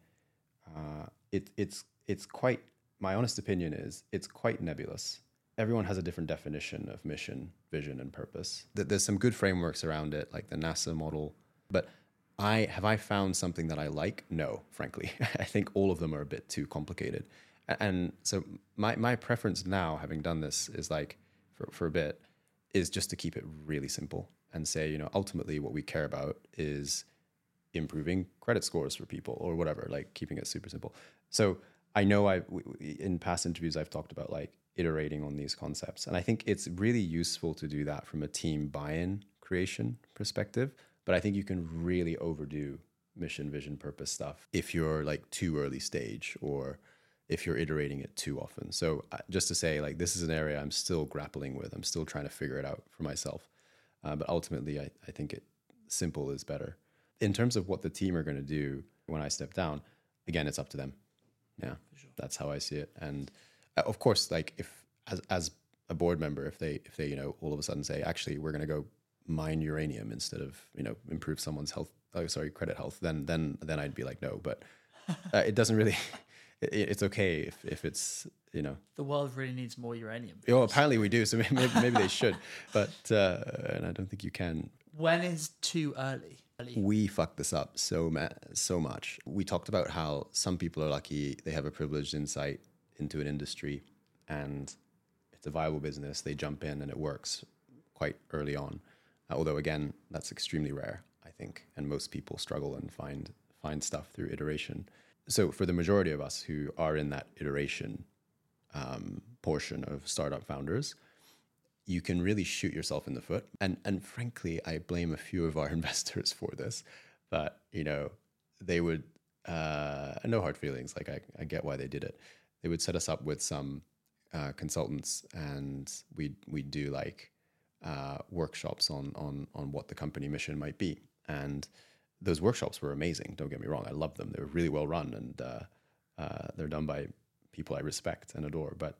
it's quite. My honest opinion is it's quite nebulous. Everyone has a different definition of mission, vision, and purpose. There's some good frameworks around it, like the NASA model. But have I found something that I like? No, frankly. I think all of them are a bit too complicated. And so my preference now, having done this, is for a bit, is just to keep it really simple and say, ultimately what we care about is improving credit scores for people or whatever, keeping it super simple. So I know in past interviews, I've talked about iterating on these concepts. And I think it's really useful to do that from a team buy-in creation perspective. But I think you can really overdo mission, vision, purpose stuff if you're too early stage or if you're iterating it too often. So just to say, this is an area I'm still grappling with. I'm still trying to figure it out for myself. But ultimately, I think simple is better. In terms of what the team are going to do when I step down, again, it's up to them. Yeah, sure. That's how I see it. And of course, if as a board member, if they all of a sudden say, actually, we're going to go mine uranium instead of improve someone's credit health, then I'd be like, no. But it doesn't really. It's okay if it's the world really needs more uranium. Oh, apparently we do. So maybe they should, but and I don't think you can. When is too early? We fucked this up so much. We talked about how some people are lucky; they have a privileged insight into an industry, and it's a viable business. They jump in and it works quite early on. Although again, that's extremely rare, I think, and most people struggle and find stuff through iteration. So for the majority of us who are in that iteration portion of startup founders, you can really shoot yourself in the foot. And frankly, I blame a few of our investors for this. But, they would, no hard feelings. I get why they did it. They would set us up with some consultants and we'd do workshops on what the company mission might be. And those workshops were amazing. Don't get me wrong. I love them. They were really well run and they're done by people I respect and adore. But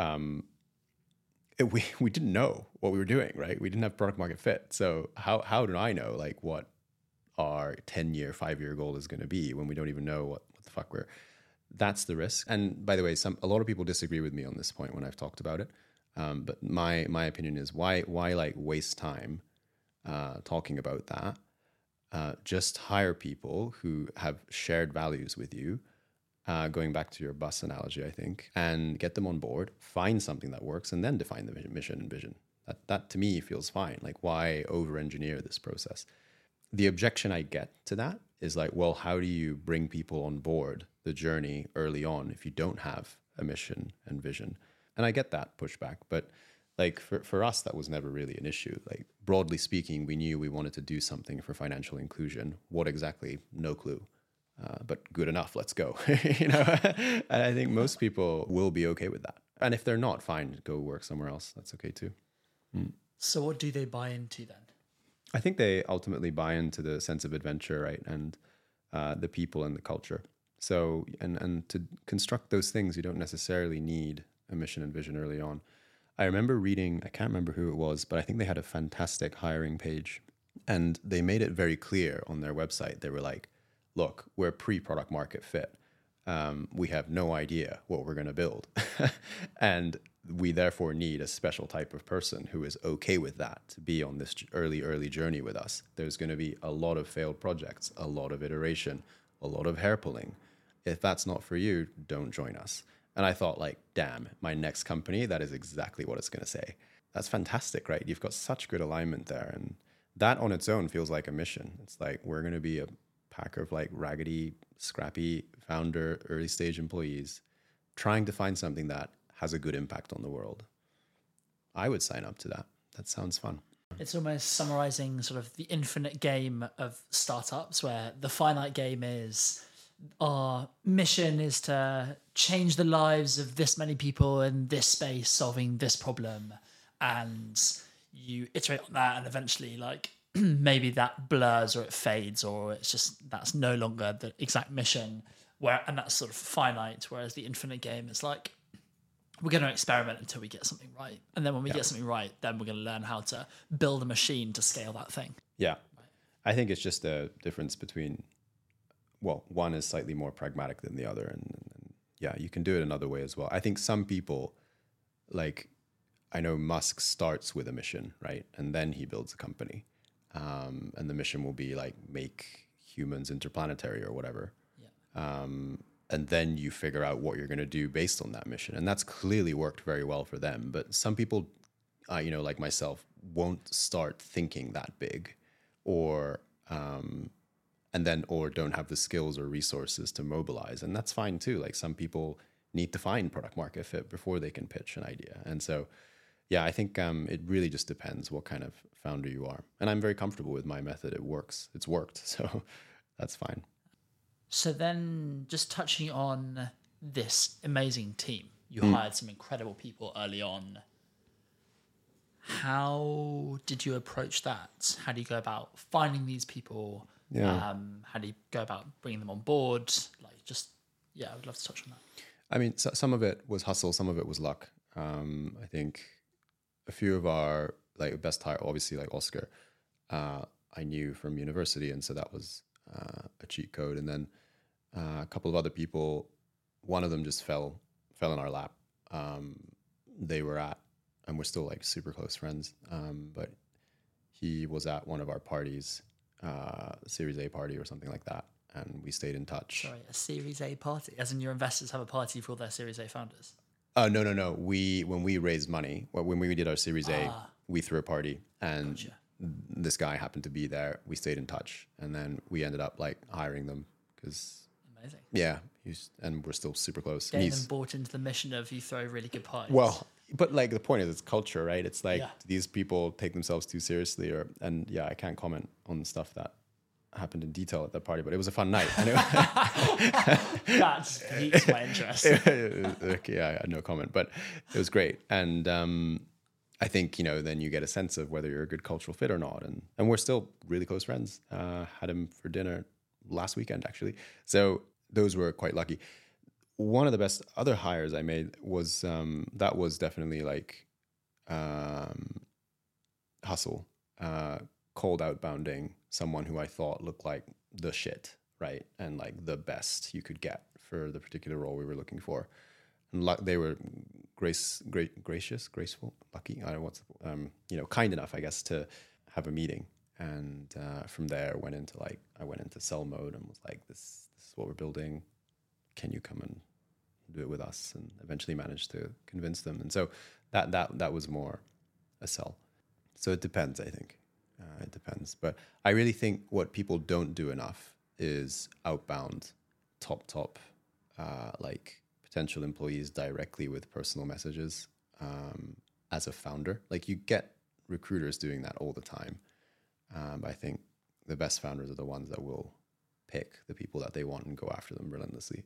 we didn't know what we were doing, right? We didn't have product market fit. So how do I know what our 10-year, 5-year goal is going to be when we don't even know what the fuck we're? That's the risk. And by the way, a lot of people disagree with me on this point when I've talked about it. But my opinion is why waste time talking about that? Just hire people who have shared values with you, going back to your bus analogy, I think, and get them on board, find something that works, and then define the mission and vision. That to me feels fine. Why over-engineer this process? The objection I get to that is well, how do you bring people on board the journey early on if you don't have a mission and vision? And I get that pushback, but for us, that was never really an issue. Broadly speaking, we knew we wanted to do something for financial inclusion. What exactly? No clue. But good enough. Let's go. And I think most people will be okay with that. And if they're not, fine, go work somewhere else. That's okay too. So what do they buy into then? I think they ultimately buy into the sense of adventure, right? And the people and the culture. So, and to construct those things, you don't necessarily need a mission and vision early on. I remember reading, I can't remember who it was, but I think they had a fantastic hiring page and they made it very clear on their website. They were like, look, we're pre-product market fit. we have no idea what we're going to build. And we therefore need a special type of person who is okay with that to be on this early journey with us. There's going to be a lot of failed projects, a lot of iteration, a lot of hair pulling. If that's not for you, don't join us. And I thought, like, damn, my next company, that is exactly what it's going to say. That's fantastic, right? You've got such good alignment there. And that on its own feels like a mission. It's like, we're going to be a pack of like raggedy, scrappy founder, early stage employees trying to find something that has a good impact on the world. I would sign up to that. That sounds fun. It's almost summarizing sort of the infinite game of startups, where the finite game is our mission is to change the lives of this many people in this space, solving this problem. And you iterate on that, and eventually, like, maybe that blurs or it fades, or it's just that's no longer the exact mission. And that's sort of finite. Whereas the infinite game is like, we're going to experiment until we get something right, and then when we get something right, then we're going to learn how to build a machine to scale that thing. Yeah, I think it's just a difference between, well, one is slightly more pragmatic than the other, and yeah, you can do it another way as well. I think some people, like, I know Musk starts with a mission, right, and then he builds a company, and the mission will be like make humans interplanetary or whatever. Yeah. And then you figure out what you're going to do based on that mission, and that's clearly worked very well for them. But some people, like myself, won't start thinking that big, or don't have the skills or resources to mobilize, and that's fine too. Like, some people need to find product market fit before they can pitch an idea, and so yeah, I think it really just depends what kind of founder you are, and I'm very comfortable with my method. It works. It's worked, so that's fine. So then, just touching on this amazing team, you hired some incredible people early on. How did you approach that? How do you go about finding these people? Yeah. How do you go about bringing them on board? I would love to touch on that. I mean, some of it was hustle, some of it was luck. I think a few of our like best hire, obviously like Oscar, I knew from university, and so that was a cheat code. And then a couple of other people, one of them just fell in our lap. They were at, and we're still like super close friends, but he was at one of our parties, Series A party or something like that, and we stayed in touch. Sorry, a Series A party? As in your investors have a party for all their Series A founders? No. When we raised money, when we did our Series A, we threw a party, and Gotcha. This guy happened to be there. We stayed in touch, and then we ended up like hiring them because, Amazing. yeah, and we're still super close. Getting them bought into the mission of you throw really good parties. Well, but like the point is, it's culture, right? It's like, Yeah. these people take themselves too seriously, and yeah, I can't comment on stuff that happened in detail at that party, but it was a fun night. That just piques my interest. Okay, yeah, no comment, but it was great. And I think, then you get a sense of whether you're a good cultural fit or not. And we're still really close friends. Had him for dinner last weekend, actually. So those were quite lucky. One of the best other hires I made was, that was definitely like hustle, cold outbounding someone who I thought looked like the shit, right? And like the best you could get for the particular role we were looking for. And they were graceful, lucky. I don't know what's, kind enough, I guess, to have a meeting. And from there, I went into sell mode and was like, this is what we're building. Can you come and do it with us? And eventually managed to convince them. And so that was more a sell. So it depends, I think. It depends. But I really think what people don't do enough is outbound top, like potential employees directly with personal messages as a founder. Like, you get recruiters doing that all the time. But I think the best founders are the ones that will pick the people that they want and go after them relentlessly.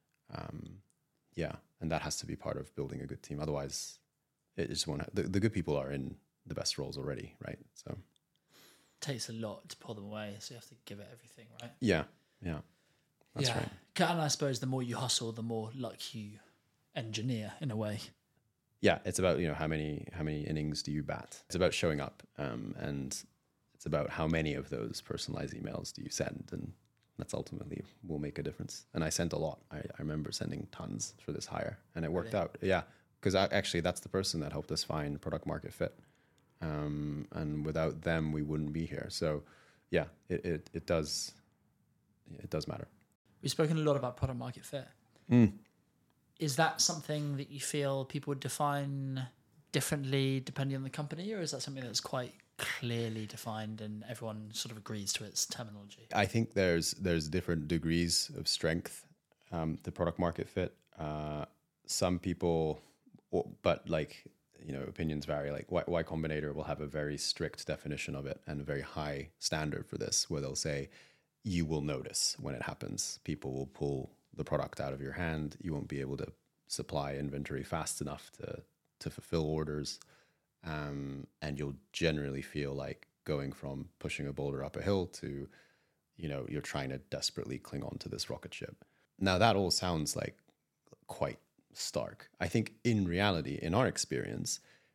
And that has to be part of building a good team. Otherwise, it just won't. The good people are in the best roles already, right? So It takes a lot to pull them away, so you have to give it everything, right? Yeah. That's right. And I suppose the more you hustle, the more luck you engineer in a way. Yeah, it's about, how many innings do you bat? It's about showing up, and it's about how many of those personalized emails do you send, and That's ultimately will make a difference. And I sent a lot. I remember sending tons for this hire, and it worked out. Yeah, because actually that's the person that helped us find product market fit. And without them, we wouldn't be here. So yeah, it does matter. We've spoken a lot about product market fit. Is that something that you feel people would define differently depending on the company, or is that something that's quite clearly defined and everyone sort of agrees to its terminology? I think there's different degrees of strength to product market fit. Some people, but like, opinions vary. Like Y Combinator will have a very strict definition of it and a very high standard for this, where they'll say you will notice when it happens. People will pull the product out of your hand. You won't be able to supply inventory fast enough to fulfill orders. And you'll generally feel like going from pushing a boulder up a hill to, you're trying to desperately cling on to this rocket ship. Now that all sounds like quite stark. I think in reality, in our experience,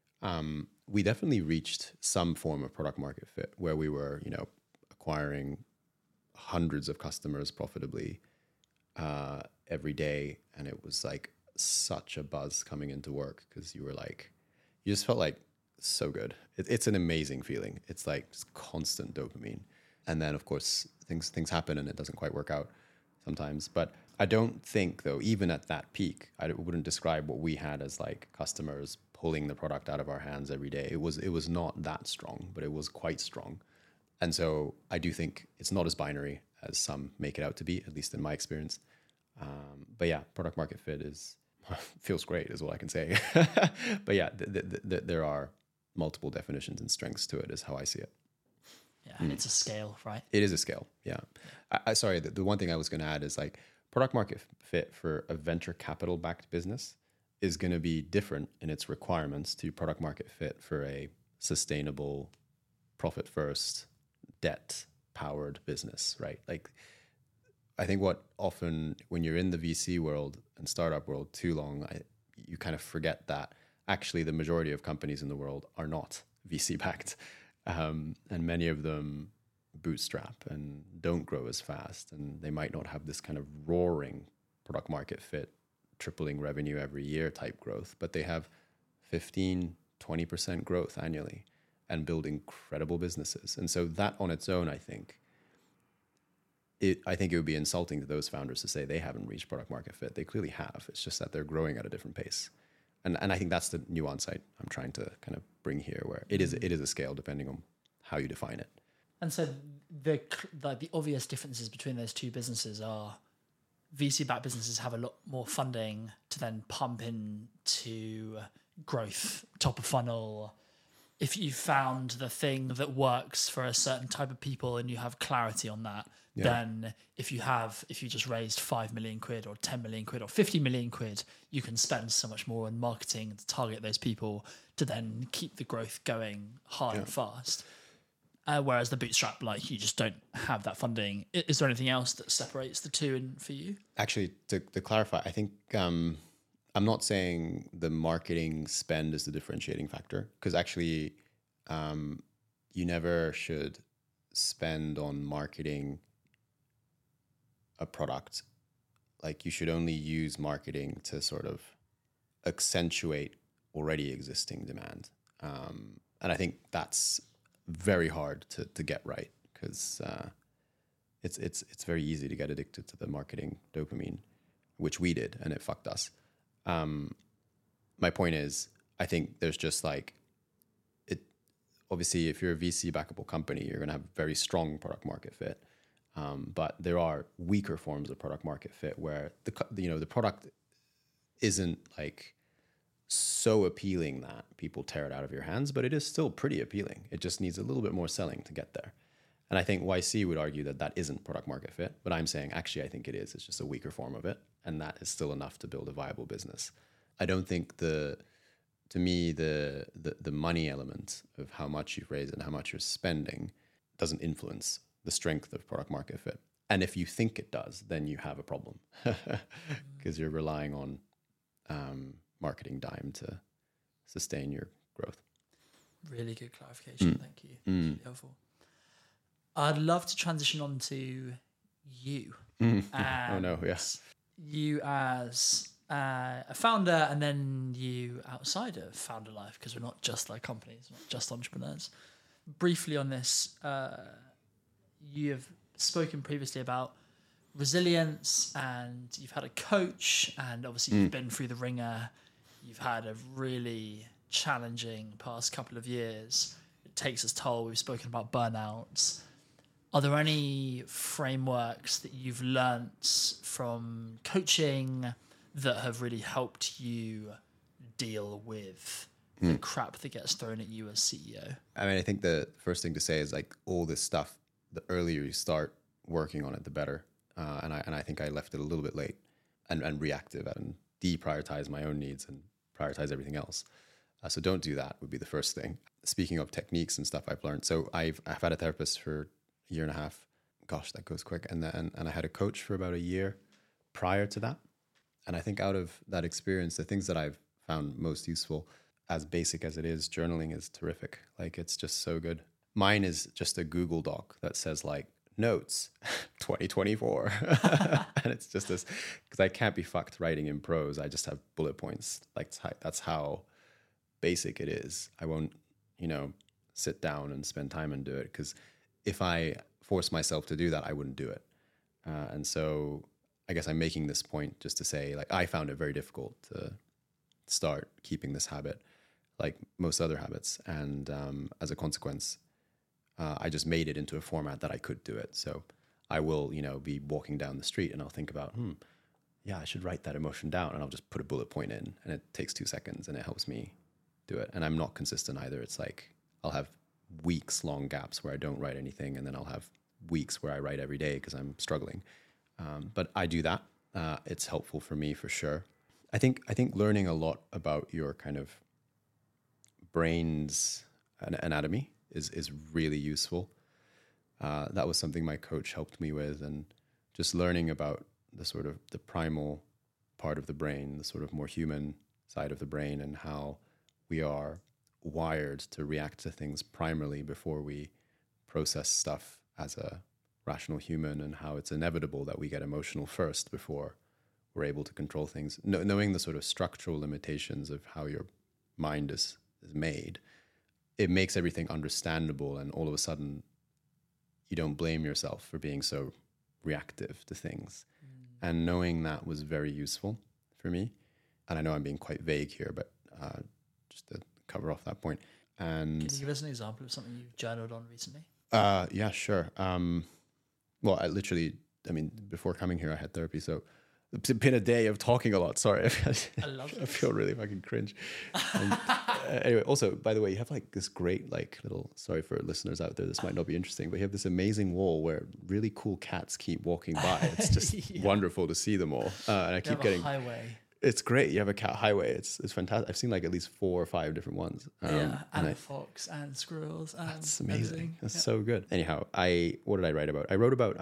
we definitely reached some form of product market fit where we were, acquiring hundreds of customers profitably every day. And it was like such a buzz coming into work because you just felt like so good. It's an amazing feeling. It's like just constant dopamine. And then of course things happen and it doesn't quite work out sometimes. But I don't think though, even at that peak, I wouldn't describe what we had as like customers pulling the product out of our hands every day. It was not that strong, but it was quite strong. And so I do think it's not as binary as some make it out to be, at least in my experience. But yeah, product market fit feels great is what I can say. But yeah, there are multiple definitions and strengths to it is how I see it. Yeah, and it's a scale, right? It is a scale, yeah. Sorry, the one thing I was going to add is like product market fit for a venture capital backed business is going to be different in its requirements to product market fit for a sustainable, profit first, debt powered business, right? Like I think what often when you're in the VC world and startup world too long, you kind of forget that actually the majority of companies in the world are not VC backed. And many of them bootstrap and don't grow as fast. And they might not have this kind of roaring product market fit, tripling revenue every year type growth, but they have 15, 20% growth annually and build incredible businesses. And so that on its own, I think it would be insulting to those founders to say they haven't reached product market fit. They clearly have. It's just that they're growing at a different pace. And I think that's the nuance I'm trying to kind of bring here, where it is a scale depending on how you define it. And so the obvious differences between those two businesses are VC-backed businesses have a lot more funding to then pump into growth, top of funnel. If you found the thing that works for a certain type of people and you have clarity on that, then if you just raised 5 million quid or 10 million quid or 50 million quid, you can spend so much more on marketing to target those people to then keep the growth going hard and fast. Whereas the bootstrap, like you just don't have that funding. Is there anything else that separates the two for you? Actually, to clarify, I think I'm not saying the marketing spend is the differentiating factor, because actually you never should spend on marketing a product. Like you should only use marketing to sort of accentuate already existing demand. And I think that's very hard to get right, because it's very easy to get addicted to the marketing dopamine, which we did, and it fucked us. My point is, I think there's just like it. Obviously, if you're a VC backable company, you're going to have very strong product market fit. But there are weaker forms of product market fit where the product isn't like so appealing that people tear it out of your hands, but it is still pretty appealing. It just needs a little bit more selling to get there. And I think YC would argue that isn't product market fit, but I'm saying actually I think it is. It's just a weaker form of it, and that is still enough to build a viable business. I don't think to me the money element of how much you've raised and how much you're spending doesn't influence the strength of product market fit. And if you think it does, then you have a problem, because you're relying on marketing dime to sustain your growth. Really good clarification. Thank you. Really helpful. I'd love to transition on to you. Oh no, yeah. You as a founder, and then you outside of founder life, because we're not just like companies, not just entrepreneurs. Briefly on this, you have spoken previously about resilience, and you've had a coach, and obviously you've been through the ringer. You've had a really challenging past couple of years. It takes its toll. We've spoken about burnouts. Are there any frameworks that you've learnt from coaching that have really helped you deal with the crap that gets thrown at you as CEO? I mean, I think the first thing to say is like all this stuff, the earlier you start working on it, the better. And I think I left it a little bit late and reactive and deprioritize my own needs and prioritize everything else. So don't do that would be the first thing. Speaking of techniques and stuff I've learned. So I've had a therapist for a year and a half. Gosh, that goes quick. And I had a coach for about a year prior to that. And I think out of that experience, the things that I've found most useful, as basic as it is, journaling is terrific. Like, it's just so good. Mine is just a Google Doc that says like notes 2024. And it's just this, because I can't be fucked writing in prose. I just have bullet points. Like, that's how basic it is. I won't, sit down and spend time and do it, because if I force myself to do that, I wouldn't do it. And so I guess I'm making this point just to say, like, I found it very difficult to start keeping this habit, like most other habits. And as a consequence, I just made it into a format that I could do it. So I will, be walking down the street and I'll think about, I should write that emotion down, and I'll just put a bullet point in, and it takes 2 seconds and it helps me do it. And I'm not consistent either. It's like I'll have weeks long gaps where I don't write anything, and then I'll have weeks where I write every day because I'm struggling. But I do that. It's helpful for me for sure. I think learning a lot about your kind of brain's anatomy is really useful. That was something my coach helped me with, and just learning about the sort of the primal part of the brain, the sort of more human side of the brain, and how we are wired to react to things primarily before we process stuff as a rational human, and how it's inevitable that we get emotional first before we're able to control things. Knowing the sort of structural limitations of how your mind is made, it makes everything understandable, and all of a sudden you don't blame yourself for being so reactive to things. And knowing that was very useful for me. And I know I'm being quite vague here, but just to cover off that point. And can you give us an example of something you've journaled on recently? Yeah, sure. Well, before coming here, I had therapy, so it's been a day of talking a lot. Sorry. I love it. I feel really fucking cringe. And, anyway, also, by the way, you have like this great, like, little, sorry for listeners out there, this might not be interesting, but you have this amazing wall where really cool cats keep walking by. It's just wonderful to see them all. And I keep getting a highway. It's great. You have a cat highway. It's fantastic. I've seen like at least 4 or 5 different ones. And a fox and squirrels. And that's amazing. Everything. That's so good. Anyhow, what did I write about? I wrote about,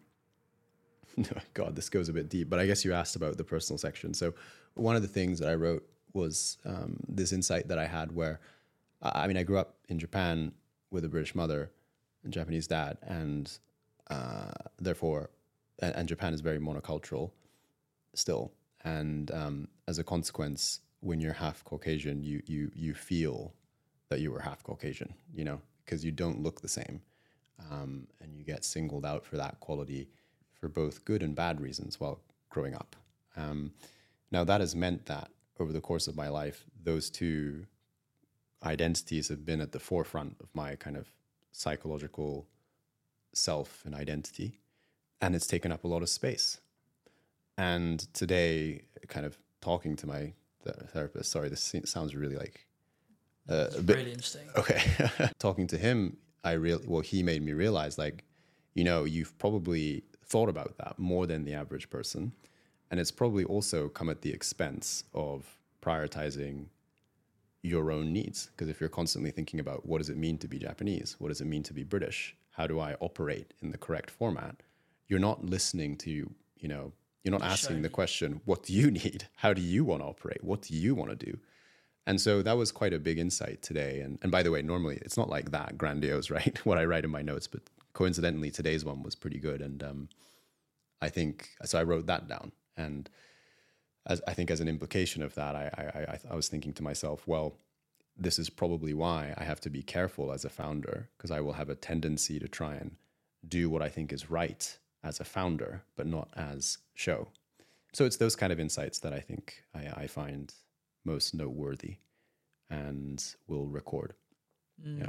God, this goes a bit deep, but I guess you asked about the personal section. So one of the things that I wrote was this insight that I had where, I grew up in Japan with a British mother and Japanese dad, and therefore, and Japan is very monocultural still. And as a consequence, when you're half Caucasian, you feel that you were half Caucasian, because you don't look the same. And you get singled out for that quality for both good and bad reasons while growing up. Now, that has meant that over the course of my life, those two identities have been at the forefront of my kind of psychological self and identity, and it's taken up a lot of space. And today, kind of talking to my therapist, sorry, this sounds really like a bit really interesting. Okay. Talking to him, he made me realize, like, you've probably thought about that more than the average person. And it's probably also come at the expense of prioritizing your own needs. Because if you're constantly thinking about what does it mean to be Japanese? What does it mean to be British? How do I operate in the correct format? You're not listening to, you're not asking the question, what do you need? How do you want to operate? What do you want to do? And so that was quite a big insight today. And by the way, normally it's not like that grandiose, right? What I write in my notes, but coincidentally, today's one was pretty good. And I think so. I wrote that down, and as an implication of that, I was thinking to myself, well, this is probably why I have to be careful as a founder, because I will have a tendency to try and do what I think is right as a founder, but not as show. So it's those kind of insights that I think I find most noteworthy and will record. Yeah.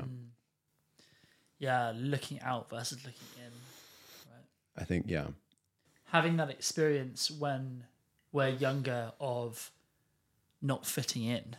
Yeah, looking out versus looking in. Right. I think, yeah. Having that experience when we're younger of not fitting in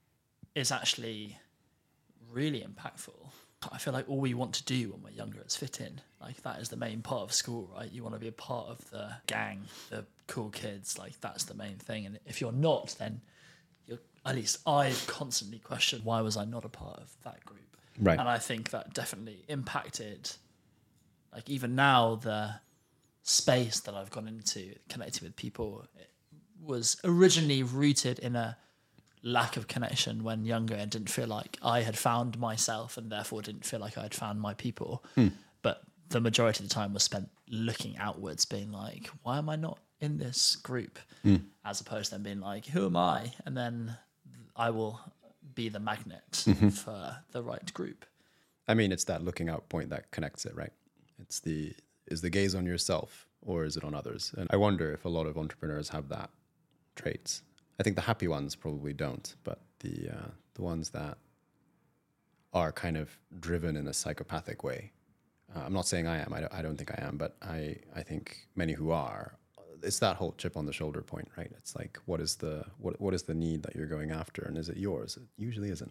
is actually really impactful. I feel like all we want to do when we're younger is fit in. Like, that is the main part of school, right? You want to be a part of the gang, the cool kids. Like, that's the main thing. And if you're not, then you're, at least I constantly question, why was I not a part of that group? Right. And I think that definitely impacted, like, even now, the space that I've gone into connecting with people, it was originally rooted in a lack of connection when younger, and didn't feel like I had found myself, and therefore didn't feel like I had found my people. But the majority of the time was spent looking outwards, being like, why am I not in this group? As opposed to then being like, who am I? And then I will be the magnet for the right group. I mean, it's that looking out point that connects it, right? Is the gaze on yourself or is it on others? And I wonder if a lot of entrepreneurs have that traits. I think the happy ones probably don't, but the ones that are kind of driven in a psychopathic way. I'm not saying I am. I don't think I am, but I think many who are. It's that whole chip on the shoulder point, right? It's like, what is the need that you're going after, and is it yours? It usually isn't.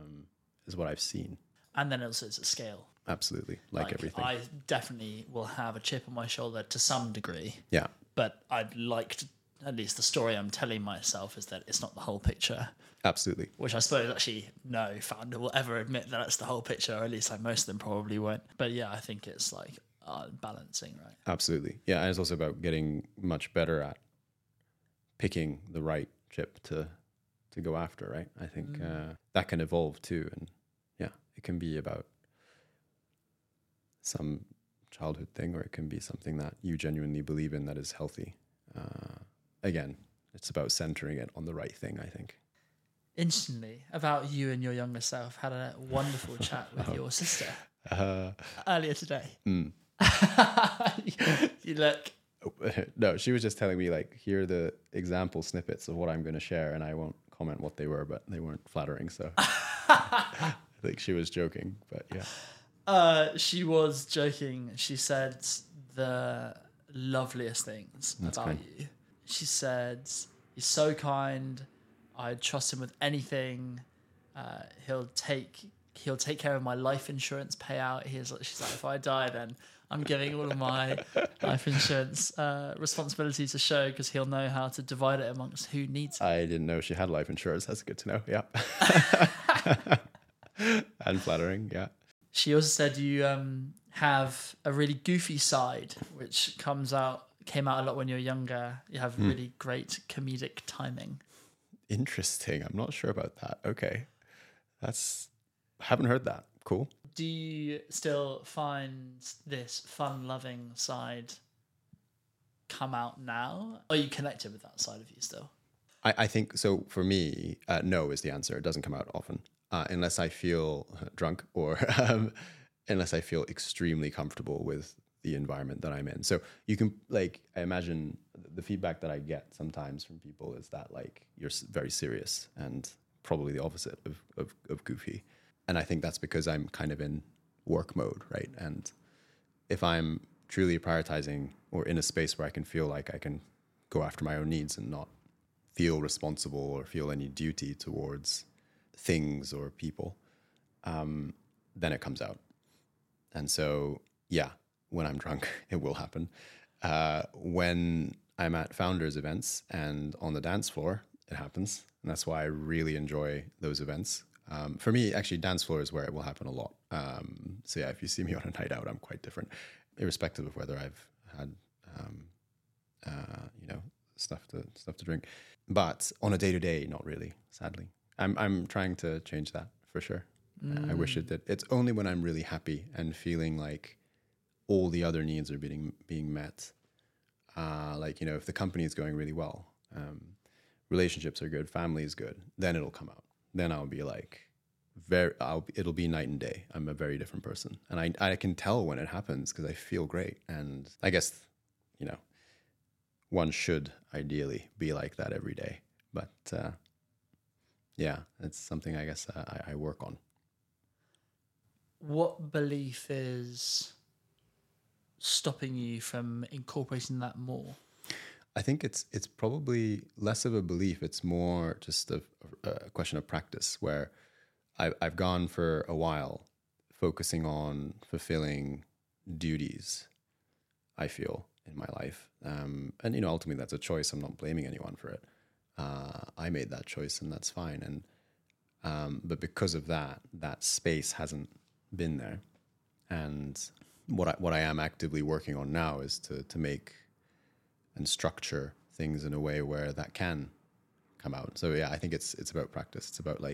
Is what I've seen. And then also it's a scale. Absolutely, like everything. I definitely will have a chip on my shoulder to some degree. Yeah. But I'd like to, at least the story I'm telling myself is that it's not the whole picture. Absolutely. Which I suppose actually no founder will ever admit that that's the whole picture, or at least like most of them probably won't. But yeah, I think it's like balancing, right? Absolutely. Yeah, and it's also about getting much better at picking the right chip to go after, right? I think that can evolve too. And yeah, it can be about some childhood thing, or it can be something that you genuinely believe in that is healthy. Again, it's about centering it on the right thing, I think. Interestingly, about you and your younger self, had a wonderful chat with your sister earlier today. You look... No, she was just telling me, like, here are the example snippets of what I'm going to share, and I won't comment what they were, but they weren't flattering, so I think she was joking, but yeah. She was joking. She said the loveliest things about you. She said, he's so kind. I'd trust him with anything. He'll take care of my life insurance payout. She's like, if I die, then I'm giving all of my life insurance responsibilities to Show, because he'll know how to divide it amongst who needs it. I didn't know she had life insurance. That's good to know. Yeah. And flattering. Yeah. She also said you have a really goofy side, which came out a lot when you were younger. You have really great comedic timing. Interesting. I'm not sure about that. Okay. Haven't heard that. Cool. Do you still find this fun-loving side come out now? Are you connected with that side of you still? I think so. For me, no is the answer. It doesn't come out often, unless I feel drunk or unless I feel extremely comfortable with the environment that I'm in. So you can, like, I imagine the feedback that I get sometimes from people is that, like, you're very serious, and probably the opposite of goofy. And I think that's because I'm kind of in work mode, right? And if I'm truly prioritizing or in a space where I can feel like I can go after my own needs and not feel responsible or feel any duty towards things or people, then it comes out. And so, yeah, when I'm drunk, it will happen. When I'm at founders events and on the dance floor, it happens. And that's why I really enjoy those events. For me, actually, dance floor is where it will happen a lot. So yeah, if you see me on a night out, I'm quite different, irrespective of whether I've had, stuff to drink. But on a day-to-day, not really, sadly. I'm trying to change that for sure. I wish it did. It's only when I'm really happy and feeling like all the other needs are being met Like, if the company is going really well, relationships are good, family is good, then it'll come out. Then I'll be like, it'll be night and day. I'm a very different person. And I can tell when it happens because I feel great. And I guess, one should ideally be like that every day. But yeah, it's something I guess I work on. What belief is stopping you from incorporating that more? I think it's probably less of a belief. It's more just a question of practice, where I've gone for a while focusing on fulfilling duties, I feel, in my life. And, ultimately that's a choice. I'm not blaming anyone for it. I made that choice and that's fine. And but because of that space hasn't been there. And what I am actively working on now is to make and structure things in a way where that can come out. So yeah, I think it's about practice. It's about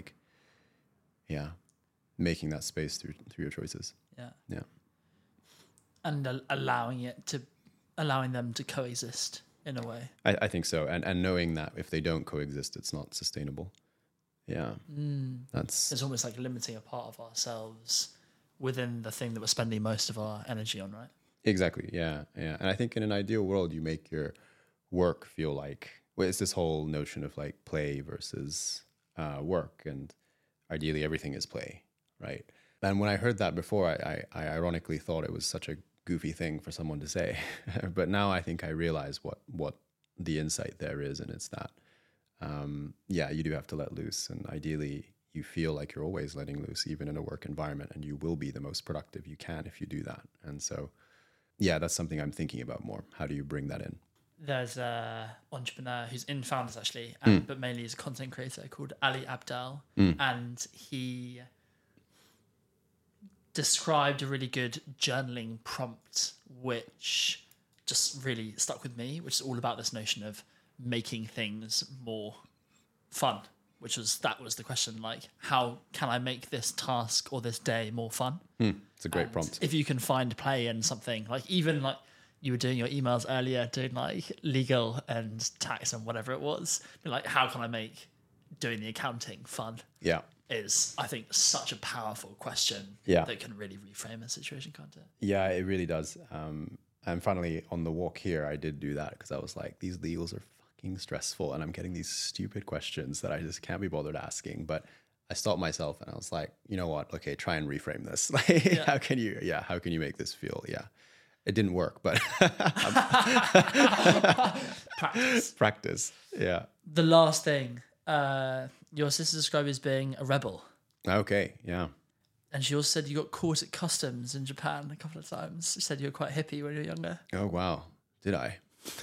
making that space through your choices. Yeah. And allowing them to coexist in a way. I think so. And knowing that if they don't coexist, it's not sustainable. Yeah. It's almost like limiting a part of ourselves within the thing that we're spending most of our energy on, right? Exactly. Yeah. And I think in an ideal world, you make your work feel like, it's this whole notion of like play versus work. And ideally everything is play, right? And when I heard that before, I ironically thought it was such a goofy thing for someone to say. But now I think I realize what the insight there is. And it's that, you do have to let loose. And ideally you feel like you're always letting loose, even in a work environment, and you will be the most productive you can if you do that. And so, yeah, that's something I'm thinking about more. How do you bring that in? There's an entrepreneur who's in Founders actually, but mainly is a content creator called Ali Abdaal. And he described a really good journaling prompt, which just really stuck with me, which is all about this notion of making things more fun, that was the question, like, how can I make this task or this day more fun? It's a great prompt. If you can find play in something, like even like you were doing your emails earlier, doing like legal and tax and whatever it was, like, how can I make doing the accounting fun? Yeah. Is, I think, such a powerful question that can really reframe a situation, can't it? Yeah, it really does. And finally, on the walk here, I did do that because I was like, these legals are fucking stressful and I'm getting these stupid questions that I just can't be bothered asking. But I stopped myself and I was like, you know what? Okay, try and reframe this. Like, how can you make this feel? Yeah. It didn't work, but practice. Yeah. The last thing, your sister described you as being a rebel. Okay. Yeah. And she also said you got caught at customs in Japan a couple of times. She said you were quite hippie when you were younger. Oh, wow. Did I?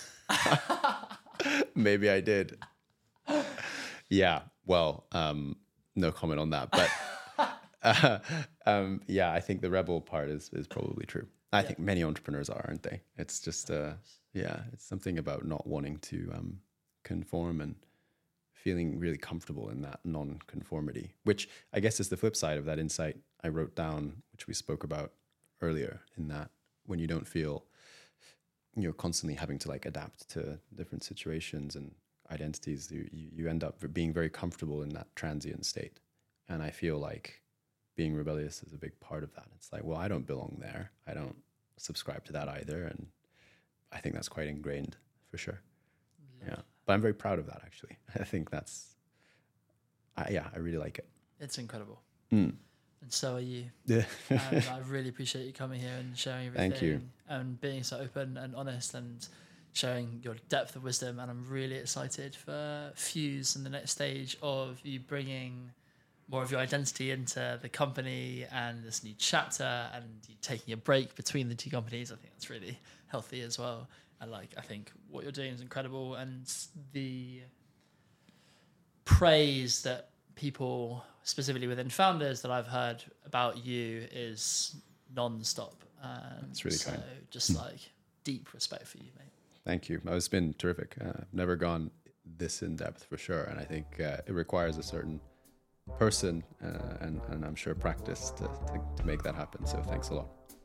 Maybe I did. Yeah. Well, no comment on that. But I think the rebel part is probably true. I think many entrepreneurs are, aren't they? It's just, it's something about not wanting to conform and feeling really comfortable in that non-conformity, which I guess is the flip side of that insight I wrote down, which we spoke about earlier, in that when you don't feel you're constantly having to like adapt to different situations and identities, you end up being very comfortable in that transient state. And I feel like being rebellious is a big part of that. It's like, well, I don't belong there. I don't subscribe to that either. And I think that's quite ingrained for sure. Yeah. But I'm very proud of that, actually. I think that's, I really like it. It's incredible. And so are you. Yeah. And I really appreciate you coming here and sharing everything. Thank you. And being so open and honest and showing your depth of wisdom. And I'm really excited for Fuse and the next stage of you bringing more of your identity into the company and this new chapter, and you taking a break between the two companies. I think that's really healthy as well. And I think what you're doing is incredible, and the praise that people, specifically within Founders, that I've heard about you is non-stop. That's really kind. Just deep respect for you, mate. Thank you. It's been terrific. I've never gone this in depth for sure, and I think it requires a certain person and I'm sure practice to make that happen. So thanks a lot.